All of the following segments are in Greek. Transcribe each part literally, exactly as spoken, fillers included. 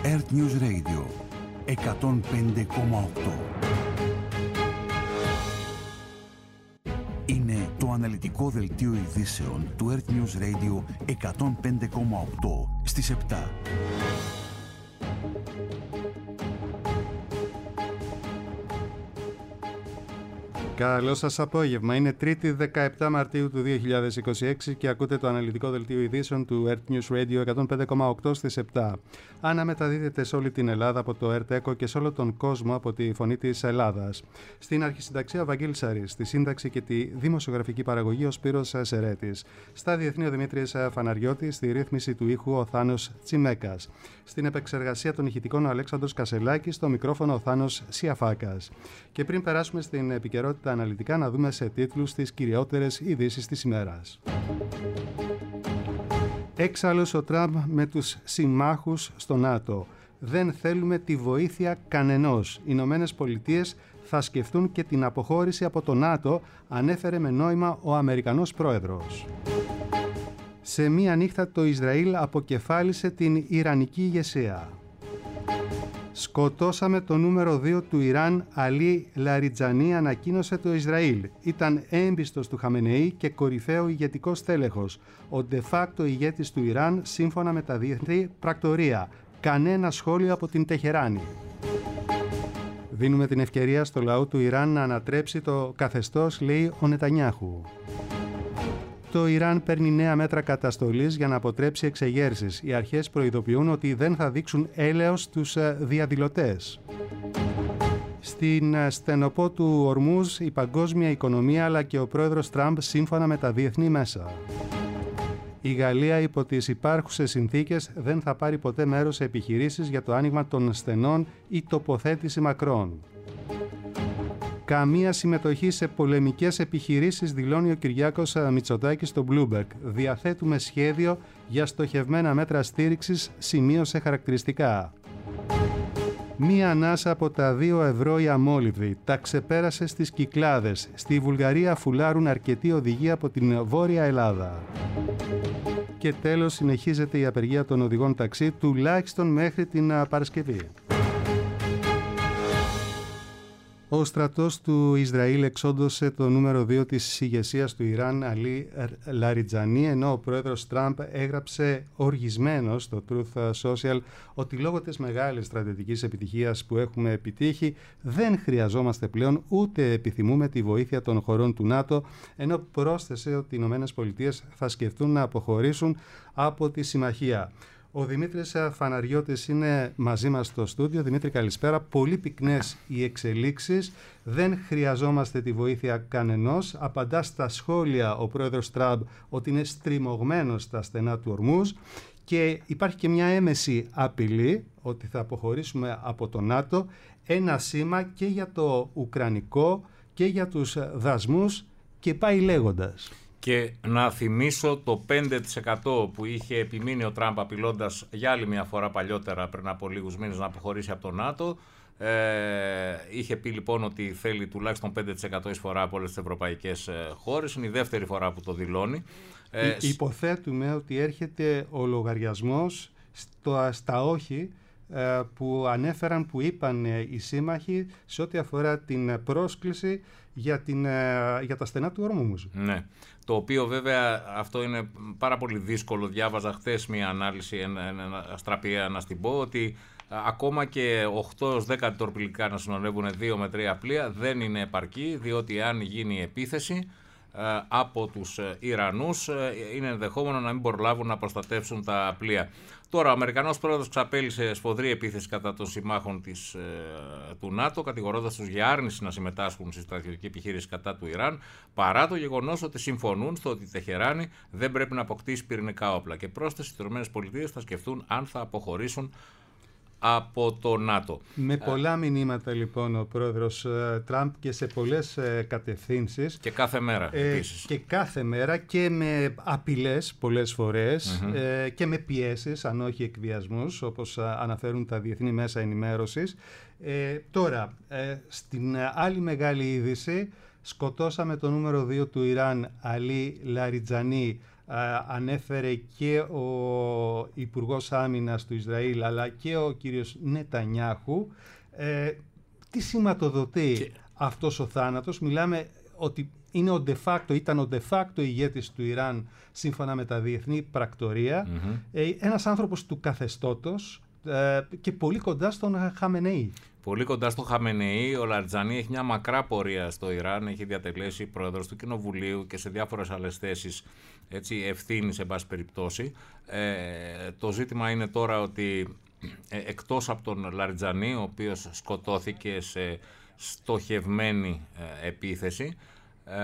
Earth News Radio εκατόν πέντε κόμμα οκτώ. Είναι το αναλυτικό δελτίο ειδήσεων του Earth News Radio εκατόν πέντε κόμμα οκτώ στις επτά. Καλό σας απόγευμα. Είναι Τρίτη δεκαεπτά Μαρτίου του δύο χιλιάδες είκοσι έξι και ακούτε το αναλυτικό δελτίο ειδήσεων του Earth News Radio εκατόν πέντε κόμμα οκτώ στις επτά. Αναμεταδίδεται σε όλη την Ελλάδα από το Earth Echo και σε όλο τον κόσμο από τη Φωνή της Ελλάδας. Στην αρχισυνταξία ο Βαγγέλης Σαρής, στη σύνταξη και τη δημοσιογραφική παραγωγή ο Σπύρος Σερέτης. Στα διεθνή ο Δημήτρης Φαναριώτης, στη ρύθμιση του ήχου ο Θάνος Τσιμέκας. Στην επεξεργασία των ηχητικών ο Αλέξανδρος Κασελάκης, στο μικρόφωνο ο Θάνος Σιαφάκας. Και πριν περάσουμε στην επικαιρότητα αναλυτικά, να δούμε σε τίτλους τις κυριότερες ειδήσεις της ημέρας. Έξαλλος ο Τραμπ με τους συμμάχους στο ΝΑΤΟ. Δεν θέλουμε τη βοήθεια κανενός. Οι Ηνωμένες Πολιτείες θα σκεφτούν και την αποχώρηση από το ΝΑΤΟ, ανέφερε με νόημα ο Αμερικανός πρόεδρος. Σε μία νύχτα το Ισραήλ αποκεφάλισε την Ιρανική ηγεσία. Σκοτώσαμε το νούμερο δύο του Ιράν, Αλί Λαριτζανί, ανακοίνωσε το Ισραήλ. Ήταν έμπιστος του Χαμενεή και κορυφαίο ηγετικό στέλεχος. Ο de facto ηγέτης του Ιράν, σύμφωνα με τα διεθνή πρακτορία. Κανένα σχόλιο από την Τεχεράνη. Δίνουμε την ευκαιρία στο λαό του Ιράν να ανατρέψει το καθεστώς, λέει ο Νετανιάχου. Το Ιράν παίρνει νέα μέτρα καταστολής για να αποτρέψει εξεγέρσεις. Οι αρχές προειδοποιούν ότι δεν θα δείξουν έλεος στους διαδηλωτές. Στην στενοπό του Ορμούζ η παγκόσμια οικονομία αλλά και ο πρόεδρος Τραμπ σύμφωνα με τα διεθνή μέσα. Η Γαλλία υπό τις υπάρχουσες συνθήκες δεν θα πάρει ποτέ μέρος σε επιχειρήσεις για το άνοιγμα των στενών ή τοποθέτηση μακρών. Καμία συμμετοχή σε πολεμικές επιχειρήσεις, δηλώνει ο Κυριάκος Μητσοτάκης στο Bloomberg. Διαθέτουμε σχέδιο για στοχευμένα μέτρα στήριξης, σημείωσε χαρακτηριστικά. Μία ανάσα από τα δύο ευρώ η αμόλυβδη. Τα ξεπέρασε στις Κυκλάδες. Στη Βουλγαρία φουλάρουν αρκετοί οδηγοί από την Βόρεια Ελλάδα. Και τέλος, συνεχίζεται η απεργία των οδηγών ταξί, τουλάχιστον μέχρι την Παρασκευή. Ο στρατός του Ισραήλ εξόντωσε το νούμερο δύο της ηγεσίας του Ιράν, Αλί Λαριτζανί, ενώ ο πρόεδρος Τραμπ έγραψε οργισμένος στο Truth Social ότι λόγω της μεγάλης στρατιωτικής επιτυχίας που έχουμε επιτύχει δεν χρειαζόμαστε πλέον ούτε επιθυμούμε τη βοήθεια των χωρών του ΝΑΤΟ, ενώ πρόσθεσε ότι οι Ηνωμένες Πολιτείες θα σκεφτούν να αποχωρήσουν από τη συμμαχία. Ο Δημήτρης Φαναριώτης είναι μαζί μας στο στούντιο. Δημήτρη, καλησπέρα. Πολύ πυκνές οι εξελίξεις. Δεν χρειαζόμαστε τη βοήθεια κανενός. Απαντά στα σχόλια ο πρόεδρος Τραμπ ότι είναι στριμωγμένος στα στενά του Ορμούζ. Και υπάρχει και μια έμεση απειλή ότι θα αποχωρήσουμε από το ΝΑΤΟ. Ένα σήμα και για το ουκρανικό και για τους δασμούς και πάει λέγοντας. Και να θυμίσω το πέντε τοις εκατό που είχε επιμείνει ο Τραμπ απειλώντας για άλλη μια φορά παλιότερα πριν από λίγους μήνες να αποχωρήσει από το ΝΑΤΟ. Ε, είχε πει λοιπόν ότι θέλει τουλάχιστον πέντε τοις εκατό εισφορά από όλες τις ευρωπαϊκές χώρες. Είναι η δεύτερη φορά που το δηλώνει. Ε, Υποθέτουμε ότι έρχεται ο λογαριασμός στο, στα όχι που ανέφεραν, που είπαν οι σύμμαχοι σε ό,τι αφορά την πρόσκληση για, την, για τα στενά του Ορμούζ. Ναι, το οποίο βέβαια αυτό είναι πάρα πολύ δύσκολο. Διάβαζα χθες μια ανάλυση, ένα, ένα αστραπιαία να στην πω, ότι ακόμα και οκτώ έως δέκα τορπιλικά να συνοδεύουν δύο με τρία πλοία δεν είναι επαρκή, διότι αν γίνει επίθεση από τους Ιρανούς είναι ενδεχόμενο να μην προλάβουν να προστατεύσουν τα πλοία. Τώρα ο Αμερικανός πρόεδρος ξαπέλυσε σφοδρή επίθεση κατά των συμμάχων της, του ΝΑΤΟ, κατηγορώντας τους για άρνηση να συμμετάσχουν στη στρατιωτική επιχείρηση κατά του Ιράν, παρά το γεγονός ότι συμφωνούν στο ότι η Τεχεράνη δεν πρέπει να αποκτήσει πυρηνικά όπλα. Και πρόσθεσε στις ΗΠΑ θα σκεφτούν αν θα αποχωρήσουν από το ΝΑΤΟ. Με πολλά μηνύματα λοιπόν ο πρόεδρος ε, Τραμπ και σε πολλές ε, κατευθύνσεις. Και κάθε μέρα ε, επίσης. Και κάθε μέρα και με απειλές πολλές φορές mm-hmm. ε, και με πιέσεις, αν όχι εκβιασμούς, όπως α, αναφέρουν τα διεθνή μέσα ενημέρωσης. Ε, τώρα, ε, στην άλλη μεγάλη είδηση, σκοτώσαμε το νούμερο δύο του Ιράν, Αλί Λαριτζανί, ανέφερε και ο Υπουργός Άμυνας του Ισραήλ αλλά και ο κύριος Νετανιάχου. Ε, τι σηματοδοτεί και... αυτός ο θάνατος? Μιλάμε ότι είναι ο de facto, ήταν ο de facto ηγέτης του Ιράν σύμφωνα με τα διεθνή πρακτορία, mm-hmm. ε, ένας άνθρωπος του καθεστώτος ε, και πολύ κοντά στον Χαμενεή. Πολύ κοντά στο Χαμενεή. Ο Λαριτζανί έχει μια μακρά πορεία στο Ιράν, έχει διατελέσει πρόεδρος του Κοινοβουλίου και σε διάφορες άλλες θέσεις ευθύνη σε πάση περιπτώσει. Ε, το ζήτημα είναι τώρα ότι ε, εκτός από τον Λαριτζανί, ο οποίος σκοτώθηκε σε στοχευμένη ε, επίθεση, ε,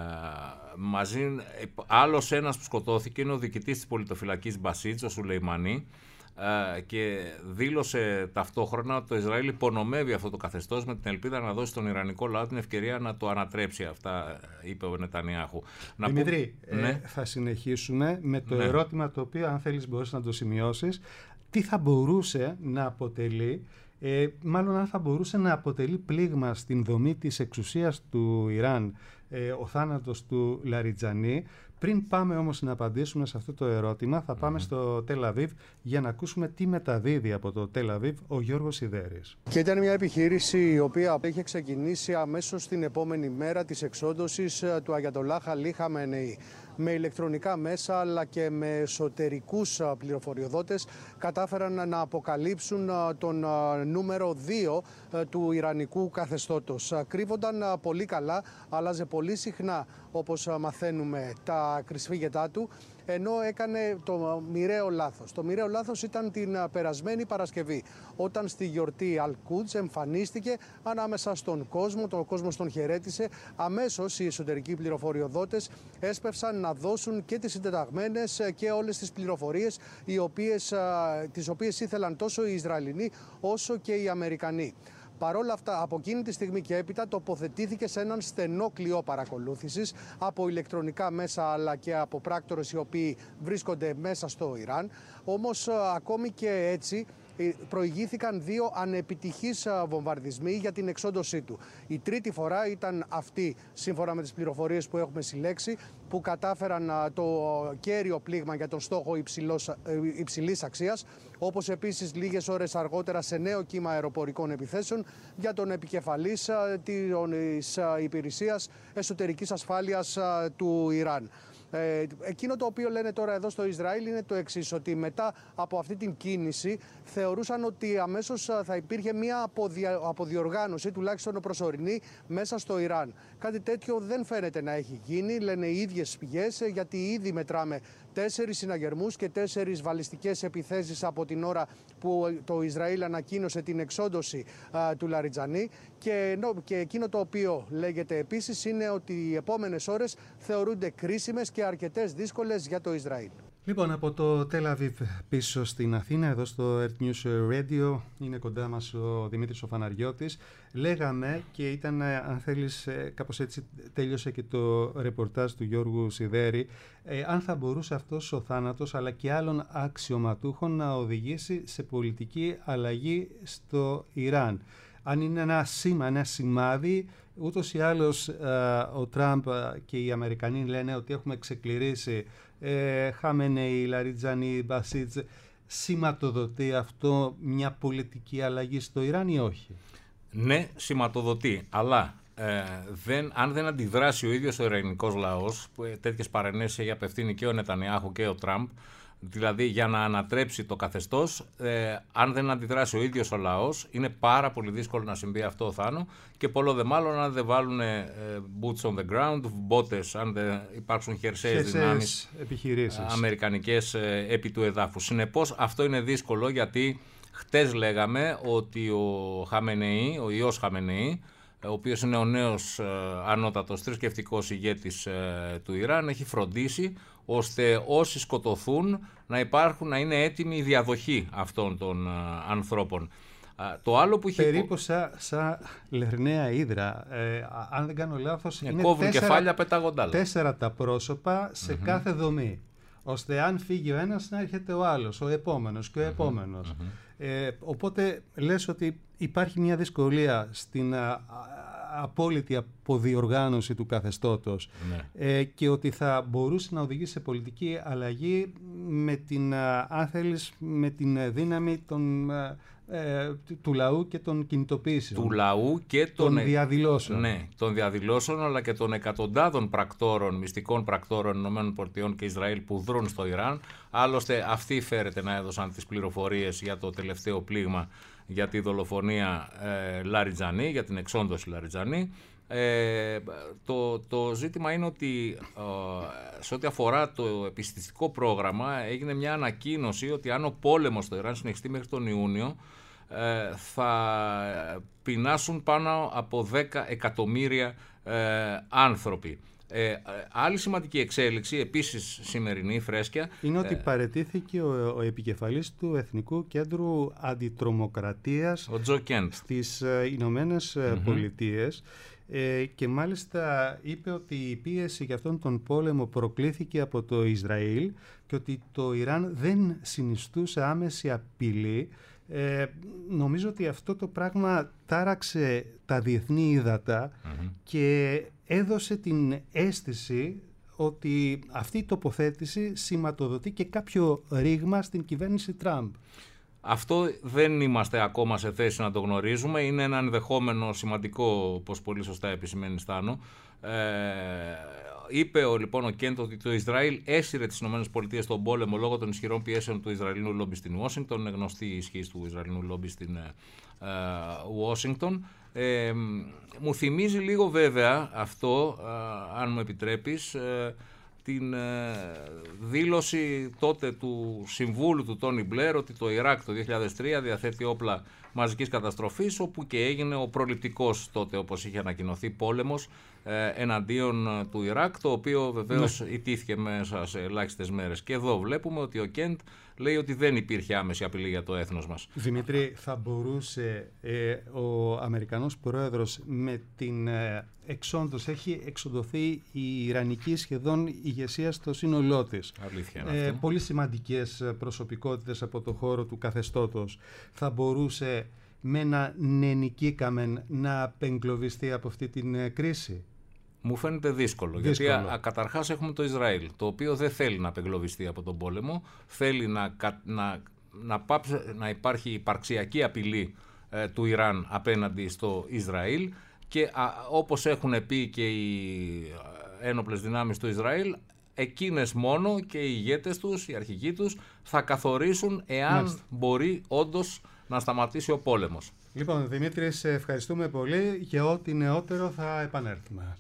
μαζί, άλλος ένας που σκοτώθηκε είναι ο διοικητής της πολιτοφυλακής Μπασίτς, ο Σουλεϊμανί, Uh, και δήλωσε ταυτόχρονα ότι το Ισραήλ υπονομεύει αυτό το καθεστώς με την ελπίδα να δώσει στον Ιρανικό λαό την ευκαιρία να το ανατρέψει. Αυτά είπε ο Νετανιάχου. Δημήτρη, που... ναι. ε, θα συνεχίσουμε με το ναι. ερώτημα το οποίο, αν θέλεις, μπορείς να το σημειώσεις. Τι θα μπορούσε να αποτελεί, ε, μάλλον αν θα μπορούσε να αποτελεί πλήγμα στην δομή της εξουσίας του Ιράν ε, ο θάνατος του Λαριτζανί. Πριν πάμε όμως να απαντήσουμε σε αυτό το ερώτημα, θα πάμε mm-hmm. στο Τελ Αβίβ για να ακούσουμε τι μεταδίδει από το Τελ Αβίβ ο Γιώργος Σιδέρης. Και ήταν μια επιχείρηση η οποία είχε ξεκινήσει αμέσως την επόμενη μέρα της εξόντωσης του Αγιατολάχ Αλί Χαμενεή. Με ηλεκτρονικά μέσα αλλά και με εσωτερικούς πληροφοριοδότες κατάφεραν να αποκαλύψουν τον νούμερο δύο του Ιρανικού καθεστώτος. Κρύβονταν πολύ καλά, άλλαζε πολύ συχνά, όπως μαθαίνουμε, τα κρυσφύγετά του, ενώ έκανε το μοιραίο λάθος. Το μοιραίο λάθος ήταν την περασμένη Παρασκευή, όταν στη γιορτή Αλ-Κούντς εμφανίστηκε ανάμεσα στον κόσμο, τον κόσμο τον χαιρέτησε. Αμέσως οι εσωτερικοί πληροφοριοδότες έσπευσαν να δώσουν και τις συντεταγμένες και όλες τις πληροφορίες οι οποίες, τις οποίες ήθελαν τόσο οι Ισραηλινοί όσο και οι Αμερικανοί. Παρ' όλα αυτά, από εκείνη τη στιγμή και έπειτα τοποθετήθηκε σε έναν στενό κλειό παρακολούθησης από ηλεκτρονικά μέσα αλλά και από πράκτορες οι οποίοι βρίσκονται μέσα στο Ιράν. Όμως ακόμη και έτσι προηγήθηκαν δύο ανεπιτυχείς βομβαρδισμοί για την εξόντωσή του. Η τρίτη φορά ήταν αυτή, σύμφωνα με τις πληροφορίες που έχουμε συλλέξει, που κατάφεραν το κέριο πλήγμα για τον στόχο υψηλός, υψηλής αξίας, όπως επίσης λίγες ώρες αργότερα σε νέο κύμα αεροπορικών επιθέσεων για τον επικεφαλής της υπηρεσίας εσωτερικής ασφάλειας του Ιράν. Ε, εκείνο το οποίο λένε τώρα εδώ στο Ισραήλ είναι το εξής, ότι μετά από αυτή την κίνηση θεωρούσαν ότι αμέσως θα υπήρχε μια αποδια... αποδιοργάνωση, τουλάχιστον προσωρινή, μέσα στο Ιράν. Κάτι τέτοιο δεν φαίνεται να έχει γίνει, λένε οι ίδιες πηγές, γιατί ήδη μετράμε τέσσερις συναγερμούς και τέσσερις βαλιστικές επιθέσεις από την ώρα που το Ισραήλ ανακοίνωσε την εξόντωση α, του Λαριτζανί. Και, και εκείνο το οποίο λέγεται επίσης είναι ότι οι επόμενες ώρες θεωρούνται κρίσιμες και αρκετές δύσκολες για το Ισραήλ. Λοιπόν, από το Τελ Αβίβ πίσω στην Αθήνα, εδώ στο Earth News Radio, είναι κοντά μας ο Δημήτρης ο Φαναριώτης. Λέγαμε, και ήταν, αν θέλεις, κάπως έτσι τέλειωσε και το ρεπορτάζ του Γιώργου Σιδέρη, ε, αν θα μπορούσε αυτός ο θάνατος αλλά και άλλων αξιωματούχων να οδηγήσει σε πολιτική αλλαγή στο Ιράν. Αν είναι ένα σήμα, ένα σημάδι, ούτως ή άλλως ε, ο Τραμπ και οι Αμερικανοί λένε ότι έχουμε ξεκληρίσει ε, Χαμενεή, Λαριτζανί, Μπασίτς. Σηματοδοτεί αυτό μια πολιτική αλλαγή στο Ιράν ή όχι? Ναι, σηματοδοτεί, αλλά ε, δεν, αν δεν αντιδράσει ο ίδιος ο ιρανικός λαός, που ε, τέτοιες παρενέσεις έχει απευθύνει και ο Νετανιάχου και ο Τραμπ, δηλαδή για να ανατρέψει το καθεστώς, ε, αν δεν αντιδράσει ο ίδιος ο λαός, είναι πάρα πολύ δύσκολο να συμβεί αυτό, Θάνο, και πολλό δε μάλλον αν δεν βάλουν ε, boots on the ground, μπότες, αν δεν υπάρξουν χερσαίες δυνάμεις επιχειρήσεις αμερικανικές ε, επί του εδάφους. Συνεπώς αυτό είναι δύσκολο, γιατί χτες λέγαμε ότι ο Χαμενεή, ο ιός Χαμενεή, ο οποίος είναι ο νέος ε, ανώτατος θρησκευτικός ηγέτης ε, του Ιράν, έχει φροντίσει ώστε όσοι σκοτωθούν να υπάρχουν, να είναι έτοιμη η διαδοχή αυτών των ε, ανθρώπων. Ε, το άλλο που είχε... Περίπου σαν σα Λερναία Ύδρα, ε, αν δεν κάνω λάθος, ε, είναι κόβουν τέσσερα, κεφάλια πεταγοντάλα. Τέσσερα τα πρόσωπα σε mm-hmm. κάθε δομή, ώστε αν φύγει ο ένας να έρχεται ο άλλος, ο επόμενος και ο mm-hmm. επόμενος. Mm-hmm. Ε, οπότε λες ότι υπάρχει μια δυσκολία στην α, απόλυτη αποδιοργάνωση του καθεστώτος, ναι. ε, και ότι θα μπορούσε να οδηγήσει σε πολιτική αλλαγή με την, αν θέλεις, με την δύναμη των, ε, του λαού και των κινητοποίησεων. Του λαού και των, των διαδηλώσεων. Ναι, των διαδηλώσεων, αλλά και των εκατοντάδων πρακτόρων, μυστικών πρακτόρων ΗΠΑ και Ισραήλ που δρούν στο Ιράν. Άλλωστε αυτοί φέρεται να έδωσαν τις πληροφορίες για το τελευταίο πλήγμα, για τη δολοφονία ε, Λαριτζανί, για την εξόντωση Λαριτζανί. Ε, το, το ζήτημα είναι ότι ε, σε ό,τι αφορά το επιστημιστικό πρόγραμμα έγινε μια ανακοίνωση ότι αν ο πόλεμος στο Ιράν συνεχιστεί μέχρι τον Ιούνιο, ε, θα πεινάσουν πάνω από δέκα εκατομμύρια ε, άνθρωποι. Ε, άλλη σημαντική εξέλιξη, επίσης σημερινή, φρέσκια, είναι ότι ε, παραιτήθηκε ο, ο επικεφαλής του Εθνικού Κέντρου Αντιτρομοκρατίας, ο Τζο Κέντ, στις ε, Ηνωμένες mm-hmm. Πολιτείες, ε, και μάλιστα είπε ότι η πίεση για αυτόν τον πόλεμο προκλήθηκε από το Ισραήλ και ότι το Ιράν δεν συνιστούσε άμεση απειλή. Ε, νομίζω ότι αυτό το πράγμα τάραξε τα διεθνή ύδατα mm-hmm. και έδωσε την αίσθηση ότι αυτή η τοποθέτηση σηματοδοτεί και κάποιο ρήγμα στην κυβέρνηση Τραμπ. Αυτό δεν είμαστε ακόμα σε θέση να το γνωρίζουμε. Είναι ένα ενδεχόμενο σημαντικό, όπως πολύ σωστά επισημαίνει Στάνο. Ε, είπε ο, λοιπόν ο Κέντ ότι το Ισραήλ έσυρε τις ΗΠΑ στον πόλεμο λόγω των ισχυρών πιέσεων του Ισραηλινού λόμπι στην Ουάσιγκτον. Είναι γνωστή η ισχύ του Ισραηλινού λόμπι στην Ουάσιγκτον. Ε, μου θυμίζει λίγο βέβαια αυτό, ε, αν μου επιτρέπεις, ε, την ε, δήλωση τότε του συμβούλου του Τόνι Μπλερ ότι το Ιράκ το δύο χιλιάδες τρία διαθέτει όπλα μαζικής καταστροφής, όπου και έγινε ο προληπτικός τότε, όπως είχε ανακοινωθεί, πόλεμος ε, εναντίον του Ιράκ, το οποίο βεβαίως ναι. ιτήθηκε μέσα σε ελάχιστες μέρες. Και εδώ βλέπουμε ότι ο Κέντ λέει ότι δεν υπήρχε άμεση απειλή για το έθνος μας. Δημήτρη, θα μπορούσε ε, ο Αμερικανός πρόεδρος με την ε, εξόντωση, έχει εξοντωθεί η Ιρανική σχεδόν ηγεσία στο σύνολό της. Αλήθεια είναι ε, αυτό. Πολύ σημαντικές προσωπικότητες από το χώρο του καθεστώτος. Θα μπορούσε με ένα νενικήκαμεν να απεγκλωβιστεί από αυτή την ε, κρίση. Μου φαίνεται δύσκολο, δύσκολο. γιατί α, καταρχάς έχουμε το Ισραήλ, το οποίο δεν θέλει να απεγκλωβιστεί από τον πόλεμο, θέλει να, να, να, πάψει, να υπάρχει υπαρξιακή απειλή ε, του Ιράν απέναντι στο Ισραήλ και α, όπως έχουν πει και οι ένοπλες δυνάμεις του Ισραήλ, εκείνες μόνο και οι ηγέτες τους, οι αρχηγοί τους, θα καθορίσουν εάν Μάλιστα. μπορεί όντως να σταματήσει ο πόλεμος. Λοιπόν, Δημήτρη, σε ευχαριστούμε πολύ. Για ό,τι νεότερο θα επανέλθουμε.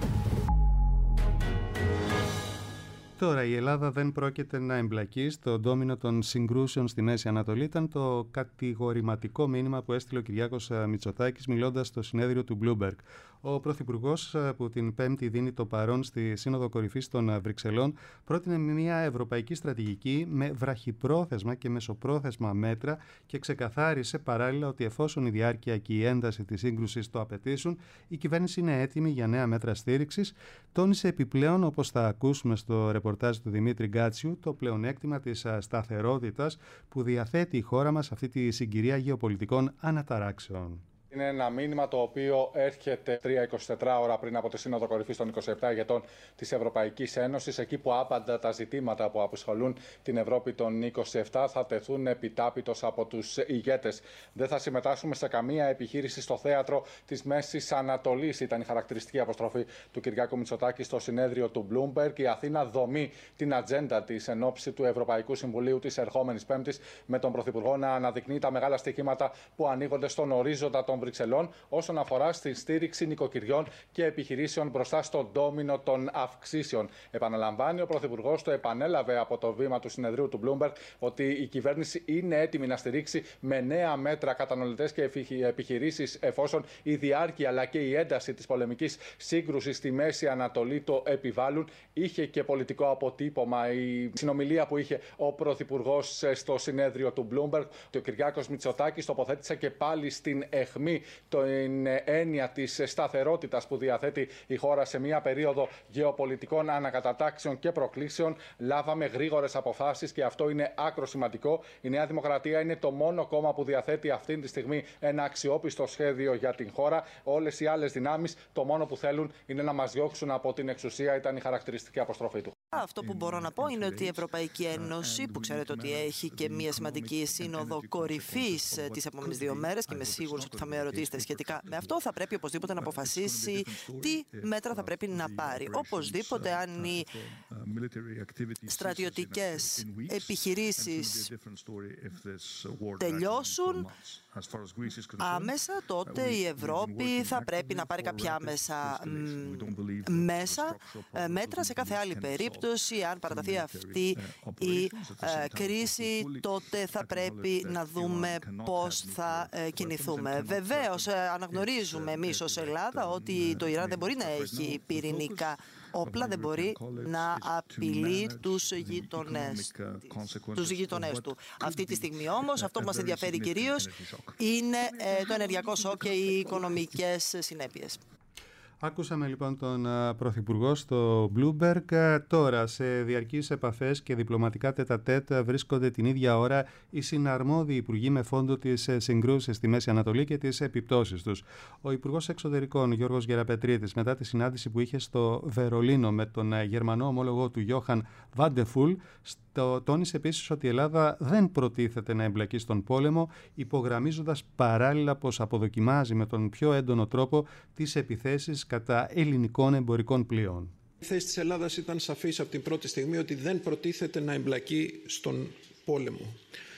Τώρα η Ελλάδα δεν πρόκειται να εμπλακεί στο ντόμινο των συγκρούσεων στη Μέση Ανατολή. Ήταν το κατηγορηματικό μήνυμα που έστειλε ο Κυριάκος Μητσοτάκης μιλώντας στο συνέδριο του Bloomberg. Ο Πρωθυπουργός, που την Πέμπτη δίνει το παρόν στη Σύνοδο Κορυφής των Βρυξελών, πρότεινε μια ευρωπαϊκή στρατηγική με βραχυπρόθεσμα και μεσοπρόθεσμα μέτρα και ξεκαθάρισε παράλληλα ότι εφόσον η διάρκεια και η ένταση της σύγκρουσης το απαιτήσουν, η κυβέρνηση είναι έτοιμη για νέα μέτρα στήριξης. Τόνισε επιπλέον, όπως θα ακούσουμε στο ρεπορτάζ του Δημήτρη Γκάτσιου, το πλεονέκτημα της σταθερότητας που διαθέτει η χώρα μας αυτή τη συγκυρία γεωπολιτικών αναταράξεων. Είναι ένα μήνυμα το οποίο έρχεται τρία εικοσιτέσσερις ώρα πριν από τη Σύνοδο Κορυφής των είκοσι επτά ηγετών της Ευρωπαϊκής Ένωσης, εκεί που άπαντα τα ζητήματα που απασχολούν την Ευρώπη των είκοσι επτά θα τεθούν επιτάπητος από τους ηγέτες. Δεν θα συμμετάσχουμε σε καμία επιχείρηση στο θέατρο της Μέσης Ανατολής, ήταν η χαρακτηριστική αποστροφή του Κυριάκου Μητσοτάκη στο συνέδριο του Bloomberg. Η Αθήνα δομεί την ατζέντα της εν ώψη του Ευρωπαϊκού Συμβουλίου της ερχόμενης Πέμπτης, με τον Πρωθυπουργό να αναδεικνύει τα μεγάλα στοιχήματα που ανοίγονται στον ορίζοντα των Βρυξελών όσον αφορά στη στήριξη νοικοκυριών και επιχειρήσεων μπροστά στον ντόμινο των αυξήσεων. Επαναλαμβάνει ο Πρωθυπουργός, το επανέλαβε από το βήμα του συνεδρίου του Bloomberg, ότι η κυβέρνηση είναι έτοιμη να στηρίξει με νέα μέτρα καταναλωτές και επιχειρήσεις εφόσον η διάρκεια αλλά και η ένταση της πολεμικής σύγκρουσης στη Μέση Ανατολή το επιβάλλουν. Είχε και πολιτικό αποτύπωμα η συνομιλία που είχε ο Πρωθυπουργός στο συνέδριο του Bloomberg. Ο Κυριάκος Μητσοτάκης τοποθέτησε και πάλι στην αιχμή στιγμή την έννοια της σταθερότητας που διαθέτει η χώρα σε μια περίοδο γεωπολιτικών ανακατατάξεων και προκλήσεων, λάβαμε γρήγορες αποφάσεις και αυτό είναι άκρο σημαντικό. Η Νέα Δημοκρατία είναι το μόνο κόμμα που διαθέτει αυτή τη στιγμή ένα αξιόπιστο σχέδιο για την χώρα. Όλες οι άλλες δυνάμεις το μόνο που θέλουν είναι να μας διώξουν από την εξουσία, ήταν η χαρακτηριστική αποστροφή του. Αυτό που μπορώ να πω είναι ότι η Ευρωπαϊκή Ένωση, που ξέρετε ότι έχει και μια σημαντική σύνοδο κορυφής τις επόμενες δύο μέρες και είμαι σίγουρος ότι θα με ερωτήσετε σχετικά με αυτό, θα πρέπει οπωσδήποτε να αποφασίσει τι μέτρα θα πρέπει να πάρει. Οπωσδήποτε, αν οι στρατιωτικές επιχειρήσεις τελειώσουν άμεσα, τότε η Ευρώπη θα πρέπει να πάρει κάποια άμεσα μέσα μέτρα. Σε κάθε άλλη περίπτωση, αν παραταθεί αυτή η κρίση, τότε θα πρέπει να δούμε πώς θα κινηθούμε. Βεβαίως, αναγνωρίζουμε εμείς ως Ελλάδα ότι το Ιράν δεν μπορεί να έχει πυρηνικά όπλα, δεν μπορεί να απειλεί τους γείτονες, τους γείτονες του. Αυτή τη στιγμή όμως, αυτό που μας ενδιαφέρει κυρίως είναι το ενεργειακό σοκ και οι οικονομικές συνέπειες. Άκουσαμε λοιπόν τον Πρωθυπουργό στο Bloomberg. Τώρα, σε διαρκείς επαφές και διπλωματικά τέτα-τέτ βρίσκονται την ίδια ώρα οι συναρμόδιοι υπουργοί με φόντο τις συγκρούσεις στη Μέση Ανατολή και τις επιπτώσεις τους. Ο Υπουργός Εξωτερικών Γιώργος Γεραπετρίτης, μετά τη συνάντηση που είχε στο Βερολίνο με τον Γερμανό ομόλογο του Γιόχαν Βάντεφουλ, τόνισε επίσης ότι η Ελλάδα δεν προτίθεται να εμπλακεί στον πόλεμο, υπογραμμίζοντας παράλληλα πως αποδοκιμάζει με τον πιο έντονο τρόπο τις επιθέσεις κατά ελληνικών εμπορικών πλοίων. Η θέση της Ελλάδας ήταν σαφής από την πρώτη στιγμή ότι δεν προτίθεται να εμπλακεί στον πόλεμο.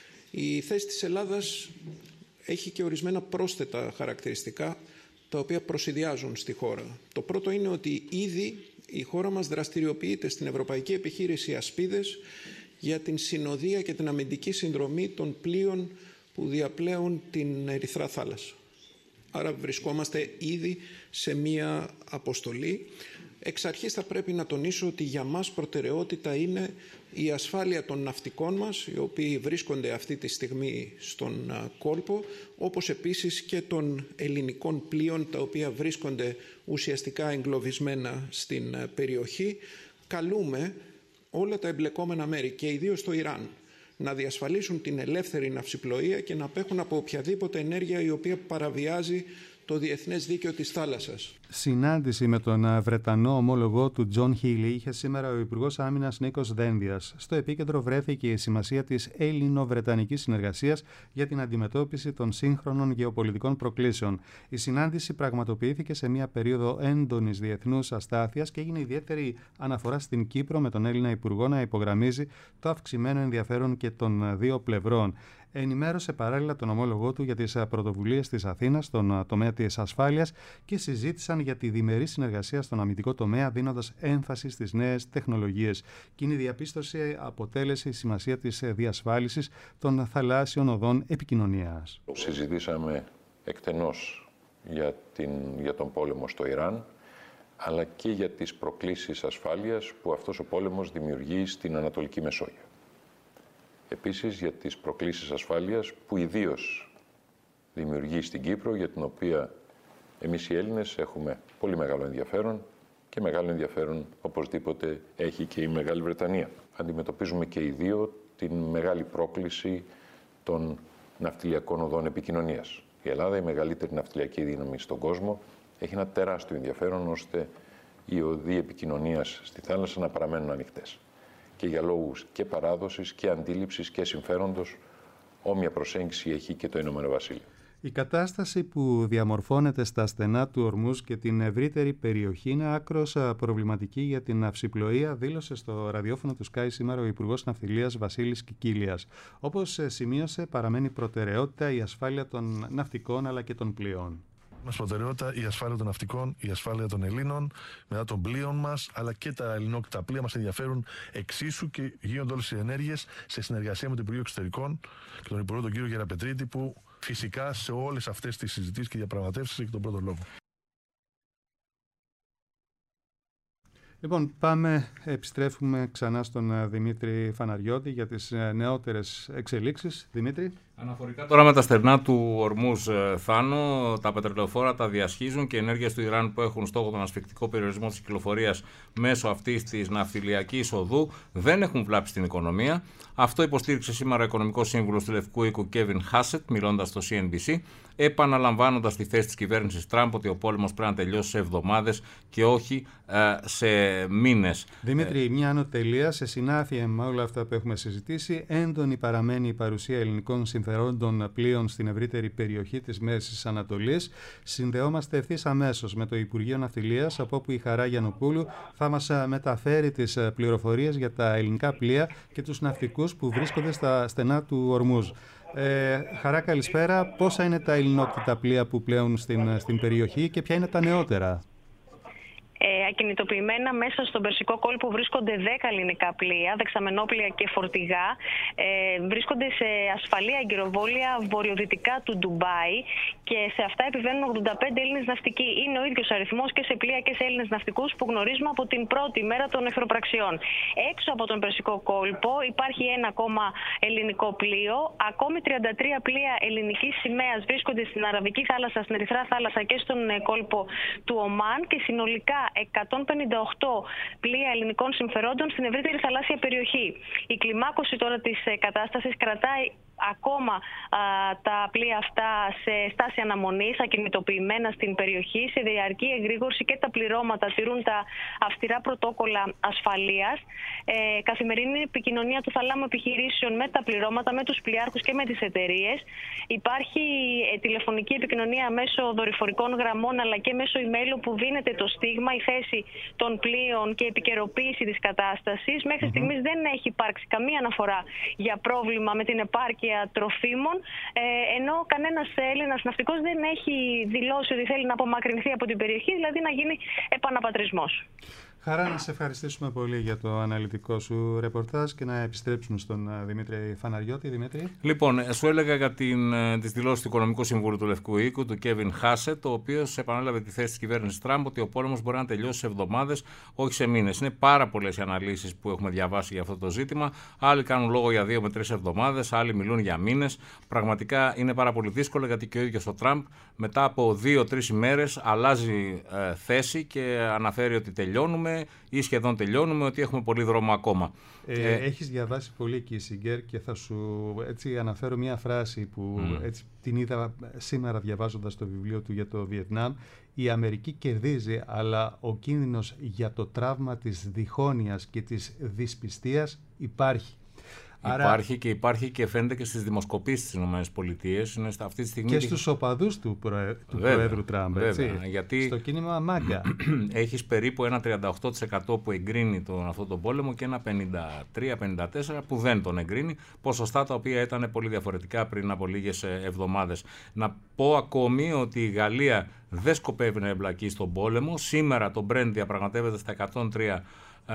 Η θέση της Ελλάδας έχει και ορισμένα πρόσθετα χαρακτηριστικά τα οποία προσηδιάζουν στη χώρα. Το πρώτο είναι ότι ήδη η χώρα μας δραστηριοποιείται στην Ευρωπαϊκή Επιχείρηση Ασπίδες για την συνοδεία και την αμυντική συνδρομή των πλοίων που διαπλέουν την Ερυθρά θάλασσα. Άρα βρισκόμαστε ήδη σε μία αποστολή. Εξ αρχής θα πρέπει να τονίσω ότι για μας προτεραιότητα είναι η ασφάλεια των ναυτικών μας, οι οποίοι βρίσκονται αυτή τη στιγμή στον κόλπο, όπως επίσης και των ελληνικών πλοίων, τα οποία βρίσκονται ουσιαστικά εγκλωβισμένα στην περιοχή. Καλούμε όλα τα εμπλεκόμενα μέρη και ιδίως το Ιράν να διασφαλίσουν την ελεύθερη ναυσιπλοεία και να απέχουν από οποιαδήποτε ενέργεια η οποία παραβιάζει το διεθνές δίκαιο της θάλασσας. Συνάντηση με τον Βρετανό ομόλογο του Τζον Χίλι είχε σήμερα ο Υπουργός Άμυνας Νίκος Δένδιας. Στο επίκεντρο βρέθηκε η σημασία της ελληνο-βρετανικής συνεργασίας για την αντιμετώπιση των σύγχρονων γεωπολιτικών προκλήσεων. Η συνάντηση πραγματοποιήθηκε σε μια περίοδο έντονης διεθνούς αστάθειας και έγινε ιδιαίτερη αναφορά στην Κύπρο, με τον Έλληνα Υπουργό να υπογραμμίζει το αυξημένο ενδιαφέρον και των δύο πλευρών. Ενημέρωσε παράλληλα τον ομόλογό του για τις πρωτοβουλίες της Αθήνας στον τομέα της ασφάλειας και συζήτησαν για τη διμερή συνεργασία στον αμυντικό τομέα, δίνοντας έμφαση στις νέες τεχνολογίες. Κοινή διαπίστωση αποτέλεσε η σημασία της διασφάλισης των θαλάσσιων οδών επικοινωνίας. Συζητήσαμε εκτενώς για, την, για τον πόλεμο στο Ιράν, αλλά και για τις προκλήσεις ασφάλειας που αυτός ο πόλεμος δημιουργεί στην Ανατολική Μεσόγειο. Επίσης για τις προκλήσεις ασφάλειας που ιδίως δημιουργεί στην Κύπρο, για την οποία εμείς οι Έλληνες έχουμε πολύ μεγάλο ενδιαφέρον και μεγάλο ενδιαφέρον οπωσδήποτε έχει και η Μεγάλη Βρετανία. Αντιμετωπίζουμε και οι δύο την μεγάλη πρόκληση των ναυτιλιακών οδών επικοινωνίας. Η Ελλάδα, η μεγαλύτερη ναυτιλιακή δύναμη στον κόσμο, έχει ένα τεράστιο ενδιαφέρον ώστε οι οδοί επικοινωνίας στη θάλασσα να παραμένουν ανοιχτές. Και για λόγους και παράδοσης και αντίληψης και συμφέροντος, όμοια προσέγγιση έχει και το Ηνωμένο Βασίλειο. Η κατάσταση που διαμορφώνεται στα στενά του Ορμούζ και την ευρύτερη περιοχή είναι άκρως προβληματική για την ναυσιπλοεία, δήλωσε στο ραδιόφωνο του Sky σήμερα ο Υπουργός Ναυτιλίας Βασίλης Κικίλιας. Όπως σημείωσε, παραμένει προτεραιότητα η ασφάλεια των ναυτικών αλλά και των πλοίων. Μας προτεραιότητα η ασφάλεια των ναυτικών, η ασφάλεια των Ελλήνων, μετά των πλοίων μας, αλλά και τα ελληνόκτητα πλοία μας ενδιαφέρουν εξίσου και γίνονται όλες οι ενέργειες σε συνεργασία με το Υπουργείο Εξωτερικών και τον Υπουργό τον κύριο Γεραπετρίτη, που φυσικά σε όλες αυτές τις συζητήσεις και διαπραγματεύσεις έχει τον πρώτο λόγο. Λοιπόν, πάμε, επιστρέφουμε ξανά στον Δημήτρη Φαναριώτη για τις νεότερες εξελίξεις. Δημήτρη. Αναφορικά τώρα με τα στερνά του Ορμούζ, Θάνο, τα πετρελαιοφόρα τα διασχίζουν και οι ενέργειες του Ιράν που έχουν στόχο τον ασφικτικό περιορισμό της κυκλοφορίας μέσω αυτής της ναυτιλιακής οδού δεν έχουν βλάψει την οικονομία. Αυτό υποστήριξε σήμερα ο οικονομικός σύμβουλος του Λευκού Οίκου Κέβιν Χάσετ, μιλώντας στο σι εν μπι σι, επαναλαμβάνοντας τη θέση της κυβέρνησης Τραμπ ότι ο πόλεμος πρέπει να τελειώσει σε εβδομάδες και όχι ε, σε μήνες. Δημήτρη, μια ανωτελεία σε συνάφεια με όλα αυτά που έχουμε συζητήσει. Έντονη παραμένει η παρουσία ελληνικών συμφερόντων πλοίων στην ευρύτερη περιοχή της Μέσης Ανατολής. Συνδεόμαστε ευθύς αμέσως με το Υπουργείο Ναυτιλίας, από όπου η Χαρά Γιαννοπούλου θα μας μεταφέρει τις πληροφορίες για τα ελληνικά πλοία και τους ναυτικούς που βρίσκονται στα στενά του Ορμούζ. Ε, Χαρά, καλησπέρα. Πόσα είναι τα ελληνόκτητα πλοία που πλέουν στην, στην περιοχή και ποια είναι τα νεότερα? Ε, ακινητοποιημένα μέσα στον Περσικό κόλπο βρίσκονται δέκα ελληνικά πλοία, δεξαμενόπλοια και φορτηγά. Ε, βρίσκονται σε ασφαλή αγκυροβόλια βορειοδυτικά του Ντουμπάι και σε αυτά επιβαίνουν ογδόντα πέντε Έλληνες ναυτικοί. Είναι ο ίδιος αριθμός και σε πλοία και σε Έλληνες ναυτικούς που γνωρίζουμε από την πρώτη μέρα των εχθροπραξιών. Έξω από τον Περσικό κόλπο υπάρχει ένα ακόμα ελληνικό πλοίο. Ακόμη τριάντα τρία πλοία ελληνικής σημαίας βρίσκονται στην Αραβική θάλασσα, στην Ερυθρά θάλασσα και στον κόλπο του Ομάν και συνολικά εκατόν πενήντα οκτώ πλοία ελληνικών συμφερόντων στην ευρύτερη θαλάσσια περιοχή. Η κλιμάκωση τώρα της κατάστασης κρατάει ακόμα α, τα πλοία αυτά σε στάση αναμονής, ακινητοποιημένα στην περιοχή, σε διαρκή εγρήγορση και τα πληρώματα τηρούν τα αυστηρά πρωτόκολλα ασφαλείας. Ε, καθημερινή επικοινωνία του θαλάμου επιχειρήσεων με τα πληρώματα, με τους πλοιάρχους και με τις εταιρείες. Υπάρχει ε, τηλεφωνική επικοινωνία μέσω δορυφορικών γραμμών αλλά και μέσω email που δίνεται το στίγμα, η θέση των πλοίων και επικαιροποίηση της κατάστασης. Μέχρι mm-hmm. στιγμής δεν έχει υπάρξει καμία αναφορά για πρόβλημα με την επάρκεια τροφίμων, ενώ κανένας Έλληνας ναυτικός δεν έχει δηλώσει ότι θέλει να απομακρυνθεί από την περιοχή, δηλαδή να γίνει επαναπατρισμός. Χαρά, να σε ευχαριστήσουμε πολύ για το αναλυτικό σου ρεπορτάζ και να επιστρέψουμε στον Δημήτρη Φαναριώτη. Δημήτρη. Λοιπόν, σου έλεγα για τις δηλώσεις του Οικονομικού Συμβούλου του Λευκού Οίκου, του Κέβιν Χάσετ, ο οποίος επανέλαβε τη θέση της κυβέρνησης Τραμπ ότι ο πόλεμος μπορεί να τελειώσει σε εβδομάδες, όχι σε μήνες. Είναι πάρα πολλές οι αναλύσεις που έχουμε διαβάσει για αυτό το ζήτημα. Άλλοι κάνουν λόγο για δύο με τρεις εβδομάδες, άλλοι μιλούν για μήνες. Πραγματικά είναι πάρα πολύ δύσκολο γιατί και ο ίδιος ο Τραμπ μετά από δύο-τρεις ημέρες αλλάζει ε, θέση και αναφέρει ότι τελειώνουμε ή σχεδόν τελειώνουμε, ότι έχουμε πολύ δρόμο ακόμα. Ε, ε, έχεις διαβάσει πολύ Κίσιγκερ και θα σου έτσι αναφέρω μια φράση που mm. έτσι, την είδα σήμερα διαβάζοντας το βιβλίο του για το Βιετνάμ. Η Αμερική κερδίζει, αλλά ο κίνδυνος για το τραύμα της διχόνοιας και της δυσπιστίας υπάρχει. Υπάρχει Άρα, και υπάρχει και φαίνεται και στις δημοσκοπήσεις της ΗΠΑ. Είναι αυτή τη στιγμή και στους οπαδούς του, προε... του βέβαια, Προέδρου Τραμπ. Έτσι, γιατί στο κίνημα μάγκα. Έχεις περίπου ένα τριάντα οκτώ τοις εκατό που εγκρίνει τον, αυτόν τον πόλεμο και ένα πενήντα τρία πενήντα τέσσερα τοις εκατό που δεν τον εγκρίνει. Ποσοστά τα οποία ήταν πολύ διαφορετικά πριν από λίγες εβδομάδες. Να πω ακόμη ότι η Γαλλία δεν σκοπεύει να εμπλακεί στον πόλεμο. Σήμερα το Brent διαπραγματεύεται στα εκατόν τρία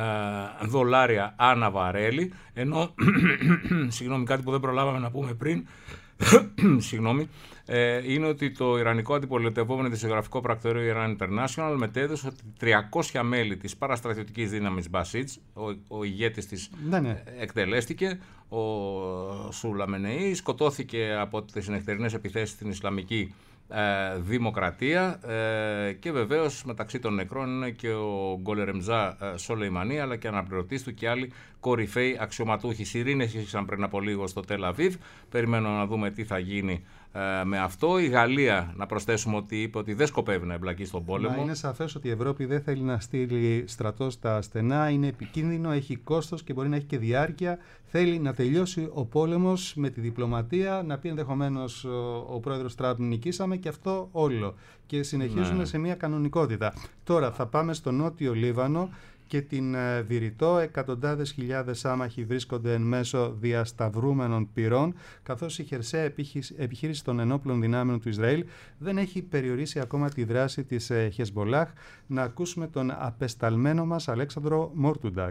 δολάρια ανά βαρέλι, ενώ συγγνώμη, κάτι που δεν προλάβαμε να πούμε πριν συγγνώμη, ε, είναι ότι το Ιρανικό αντιπολιτευόμενο δισογραφικό πρακτορείο Iran International μετέδωσε ότι τριακόσια μέλη της παραστρατιωτικής δύναμης Μπασίτζ, ο, ο ηγέτης της ναι, ναι. εκτελέστηκε, ο Σουλαμενεή, σκοτώθηκε από τις νυχτερινές επιθέσεις στην Ισλαμική Ε, δημοκρατία ε, και βεβαίως μεταξύ των νεκρών είναι και ο Γκολερεμζά ε, Σολεϊμανί, αλλά και αναπληρωτής του και άλλοι κορυφαίοι αξιωματούχοι. Σιρήνες ήσαν πριν από λίγο στο Τελ Αβίβ. Περιμένω να δούμε τι θα γίνει ε, με αυτό. Η Γαλλία, να προσθέσουμε, ότι είπε ότι δεν σκοπεύει να εμπλακεί στον πόλεμο. Μα είναι σαφές ότι η Ευρώπη δεν θέλει να στείλει στρατό στα στενά. Είναι επικίνδυνο, έχει κόστος και μπορεί να έχει και διάρκεια. Θέλει να τελειώσει ο πόλεμος με τη διπλωματία, να πει ενδεχομένως ο, ο πρόεδρος Τραμπ νικήσαμε και αυτό όλο. Και συνεχίζουμε ναι. σε μια κανονικότητα. Τώρα θα πάμε στο Νότιο Λίβανο και την ε, Βηρητό. Εκατοντάδες χιλιάδες άμαχοι βρίσκονται εν μέσω διασταυρούμενων πυρών, καθώς η χερσαία επιχείρηση των ενόπλων δυνάμεων του Ισραήλ δεν έχει περιορίσει ακόμα τη δράση της ε, Χεσμολάχ. Να ακούσουμε τον απεσταλμένο μας Αλέξανδρο Μόρτουντακ.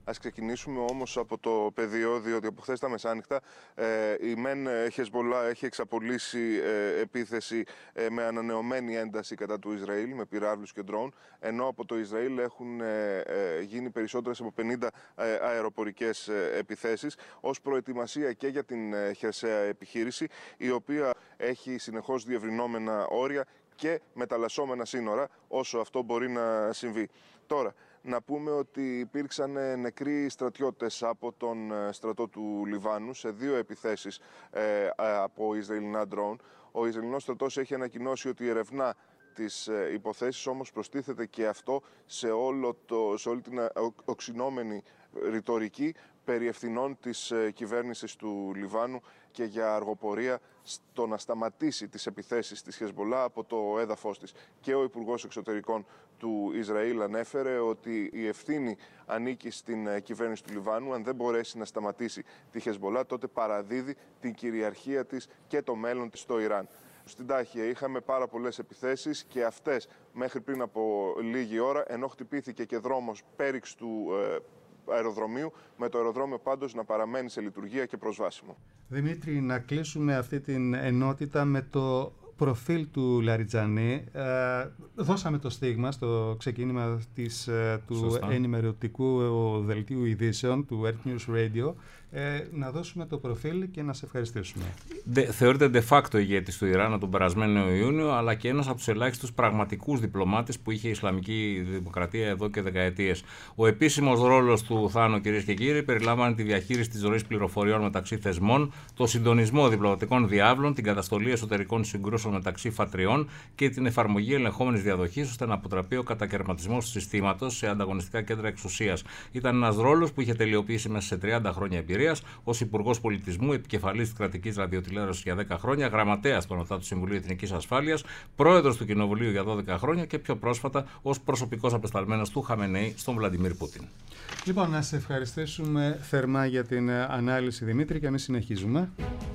Ας ξεκινήσουμε όμως από το πεδίο, διότι από χθες τα μεσάνυχτα ε, η ΜΕΝ Χεσμολά έχει εξαπολύσει ε, επίθεση ε, με ανανεωμένη ένταση κατά του Ισραήλ, με πυράβλους και ντρόουν, ενώ από το Ισραήλ έχουν ε, ε, γίνει περισσότερες από πενήντα ε, αεροπορικές ε, επιθέσεις, ως προετοιμασία και για την ε, χερσαία επιχείρηση, η οποία έχει συνεχώς διευρυνόμενα όρια και μεταλλασσόμενα σύνορα, όσο αυτό μπορεί να συμβεί. Τώρα, να πούμε ότι υπήρξαν νεκροί στρατιώτες από τον στρατό του Λιβάνου σε δύο επιθέσεις ε, από Ισραηλινά ντρόουν. Ο Ισραηλινός στρατός έχει ανακοινώσει ότι ερευνά τις υποθέσεις, όμως προστίθεται και αυτό σε, όλο το, σε όλη την οξυνόμενη ρητορική περί ευθυνών της κυβέρνησης του Λιβάνου και για αργοπορία στο να σταματήσει τις επιθέσεις της Χεσμολά από το έδαφος της. Και ο Υπουργός Εξωτερικών του Ισραήλ ανέφερε ότι η ευθύνη ανήκει στην κυβέρνηση του Λιβάνου. Αν δεν μπορέσει να σταματήσει τη Χεσμολά, τότε παραδίδει την κυριαρχία της και το μέλλον της στο Ιράν. Στην Τάχεια είχαμε πάρα πολλές επιθέσεις και αυτές μέχρι πριν από λίγη ώρα, ενώ χτυπήθηκε και δρόμος πέριξ του ε, αεροδρομίου, με το αεροδρόμιο πάντως να παραμένει σε λειτουργία και προσβάσιμο. Δημήτρη, να κλείσουμε αυτή την ενότητα με το προφίλ του Λαριτζανί. Ε, δώσαμε το στίγμα στο ξεκίνημα της, του Σωστά. ενημερωτικού δελτίου ειδήσεων του Earth News Radio. Ε, να δώσουμε το προφίλ και να σε ευχαριστήσουμε. De, θεωρείται de facto ηγέτης του Ιράν τον περασμένο Ιούνιο, αλλά και ένας από τους ελάχιστους πραγματικούς διπλωμάτες που είχε η Ισλαμική Δημοκρατία εδώ και δεκαετίες. Ο επίσημος ρόλος του Θάνο, κυρίες και κύριοι, περιλάμβανε τη διαχείριση της ροής πληροφοριών μεταξύ θεσμών, το συντονισμό διπλωματικών διάβλων, την καταστολή εσωτερικών συγκρούσεων μεταξύ φατριών και την εφαρμογή ελεγχόμενης διαδοχής ώστε να αποτραπεί ο κατακαιρματισμός του συστήματος σε ανταγωνιστικά κέντρα εξουσίας. Ήταν ένας ρόλος που είχε τελειοποιήσει μέσα σε τριάντα χρόνια εμπειρία. Ως Υπουργός Πολιτισμού, επικεφαλής της κρατικής ραδιοτηλεόρασης για δέκα χρόνια, γραμματέας του ΟΝΟΤΑ του Συμβουλίου Εθνικής Ασφάλειας, πρόεδρος του Κοινοβουλίου για δώδεκα χρόνια και πιο πρόσφατα ως προσωπικός απεσταλμένος του Χαμενεή στον Βλαντιμίρ Πούτιν. Λοιπόν, να σε ευχαριστήσουμε θερμά για την ανάλυση, Δημήτρη, και εμείς συνεχίζουμε.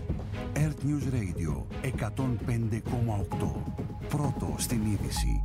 Earth News Radio εκατόν πέντε κόμμα οκτώ. Πρώτο στην είδηση.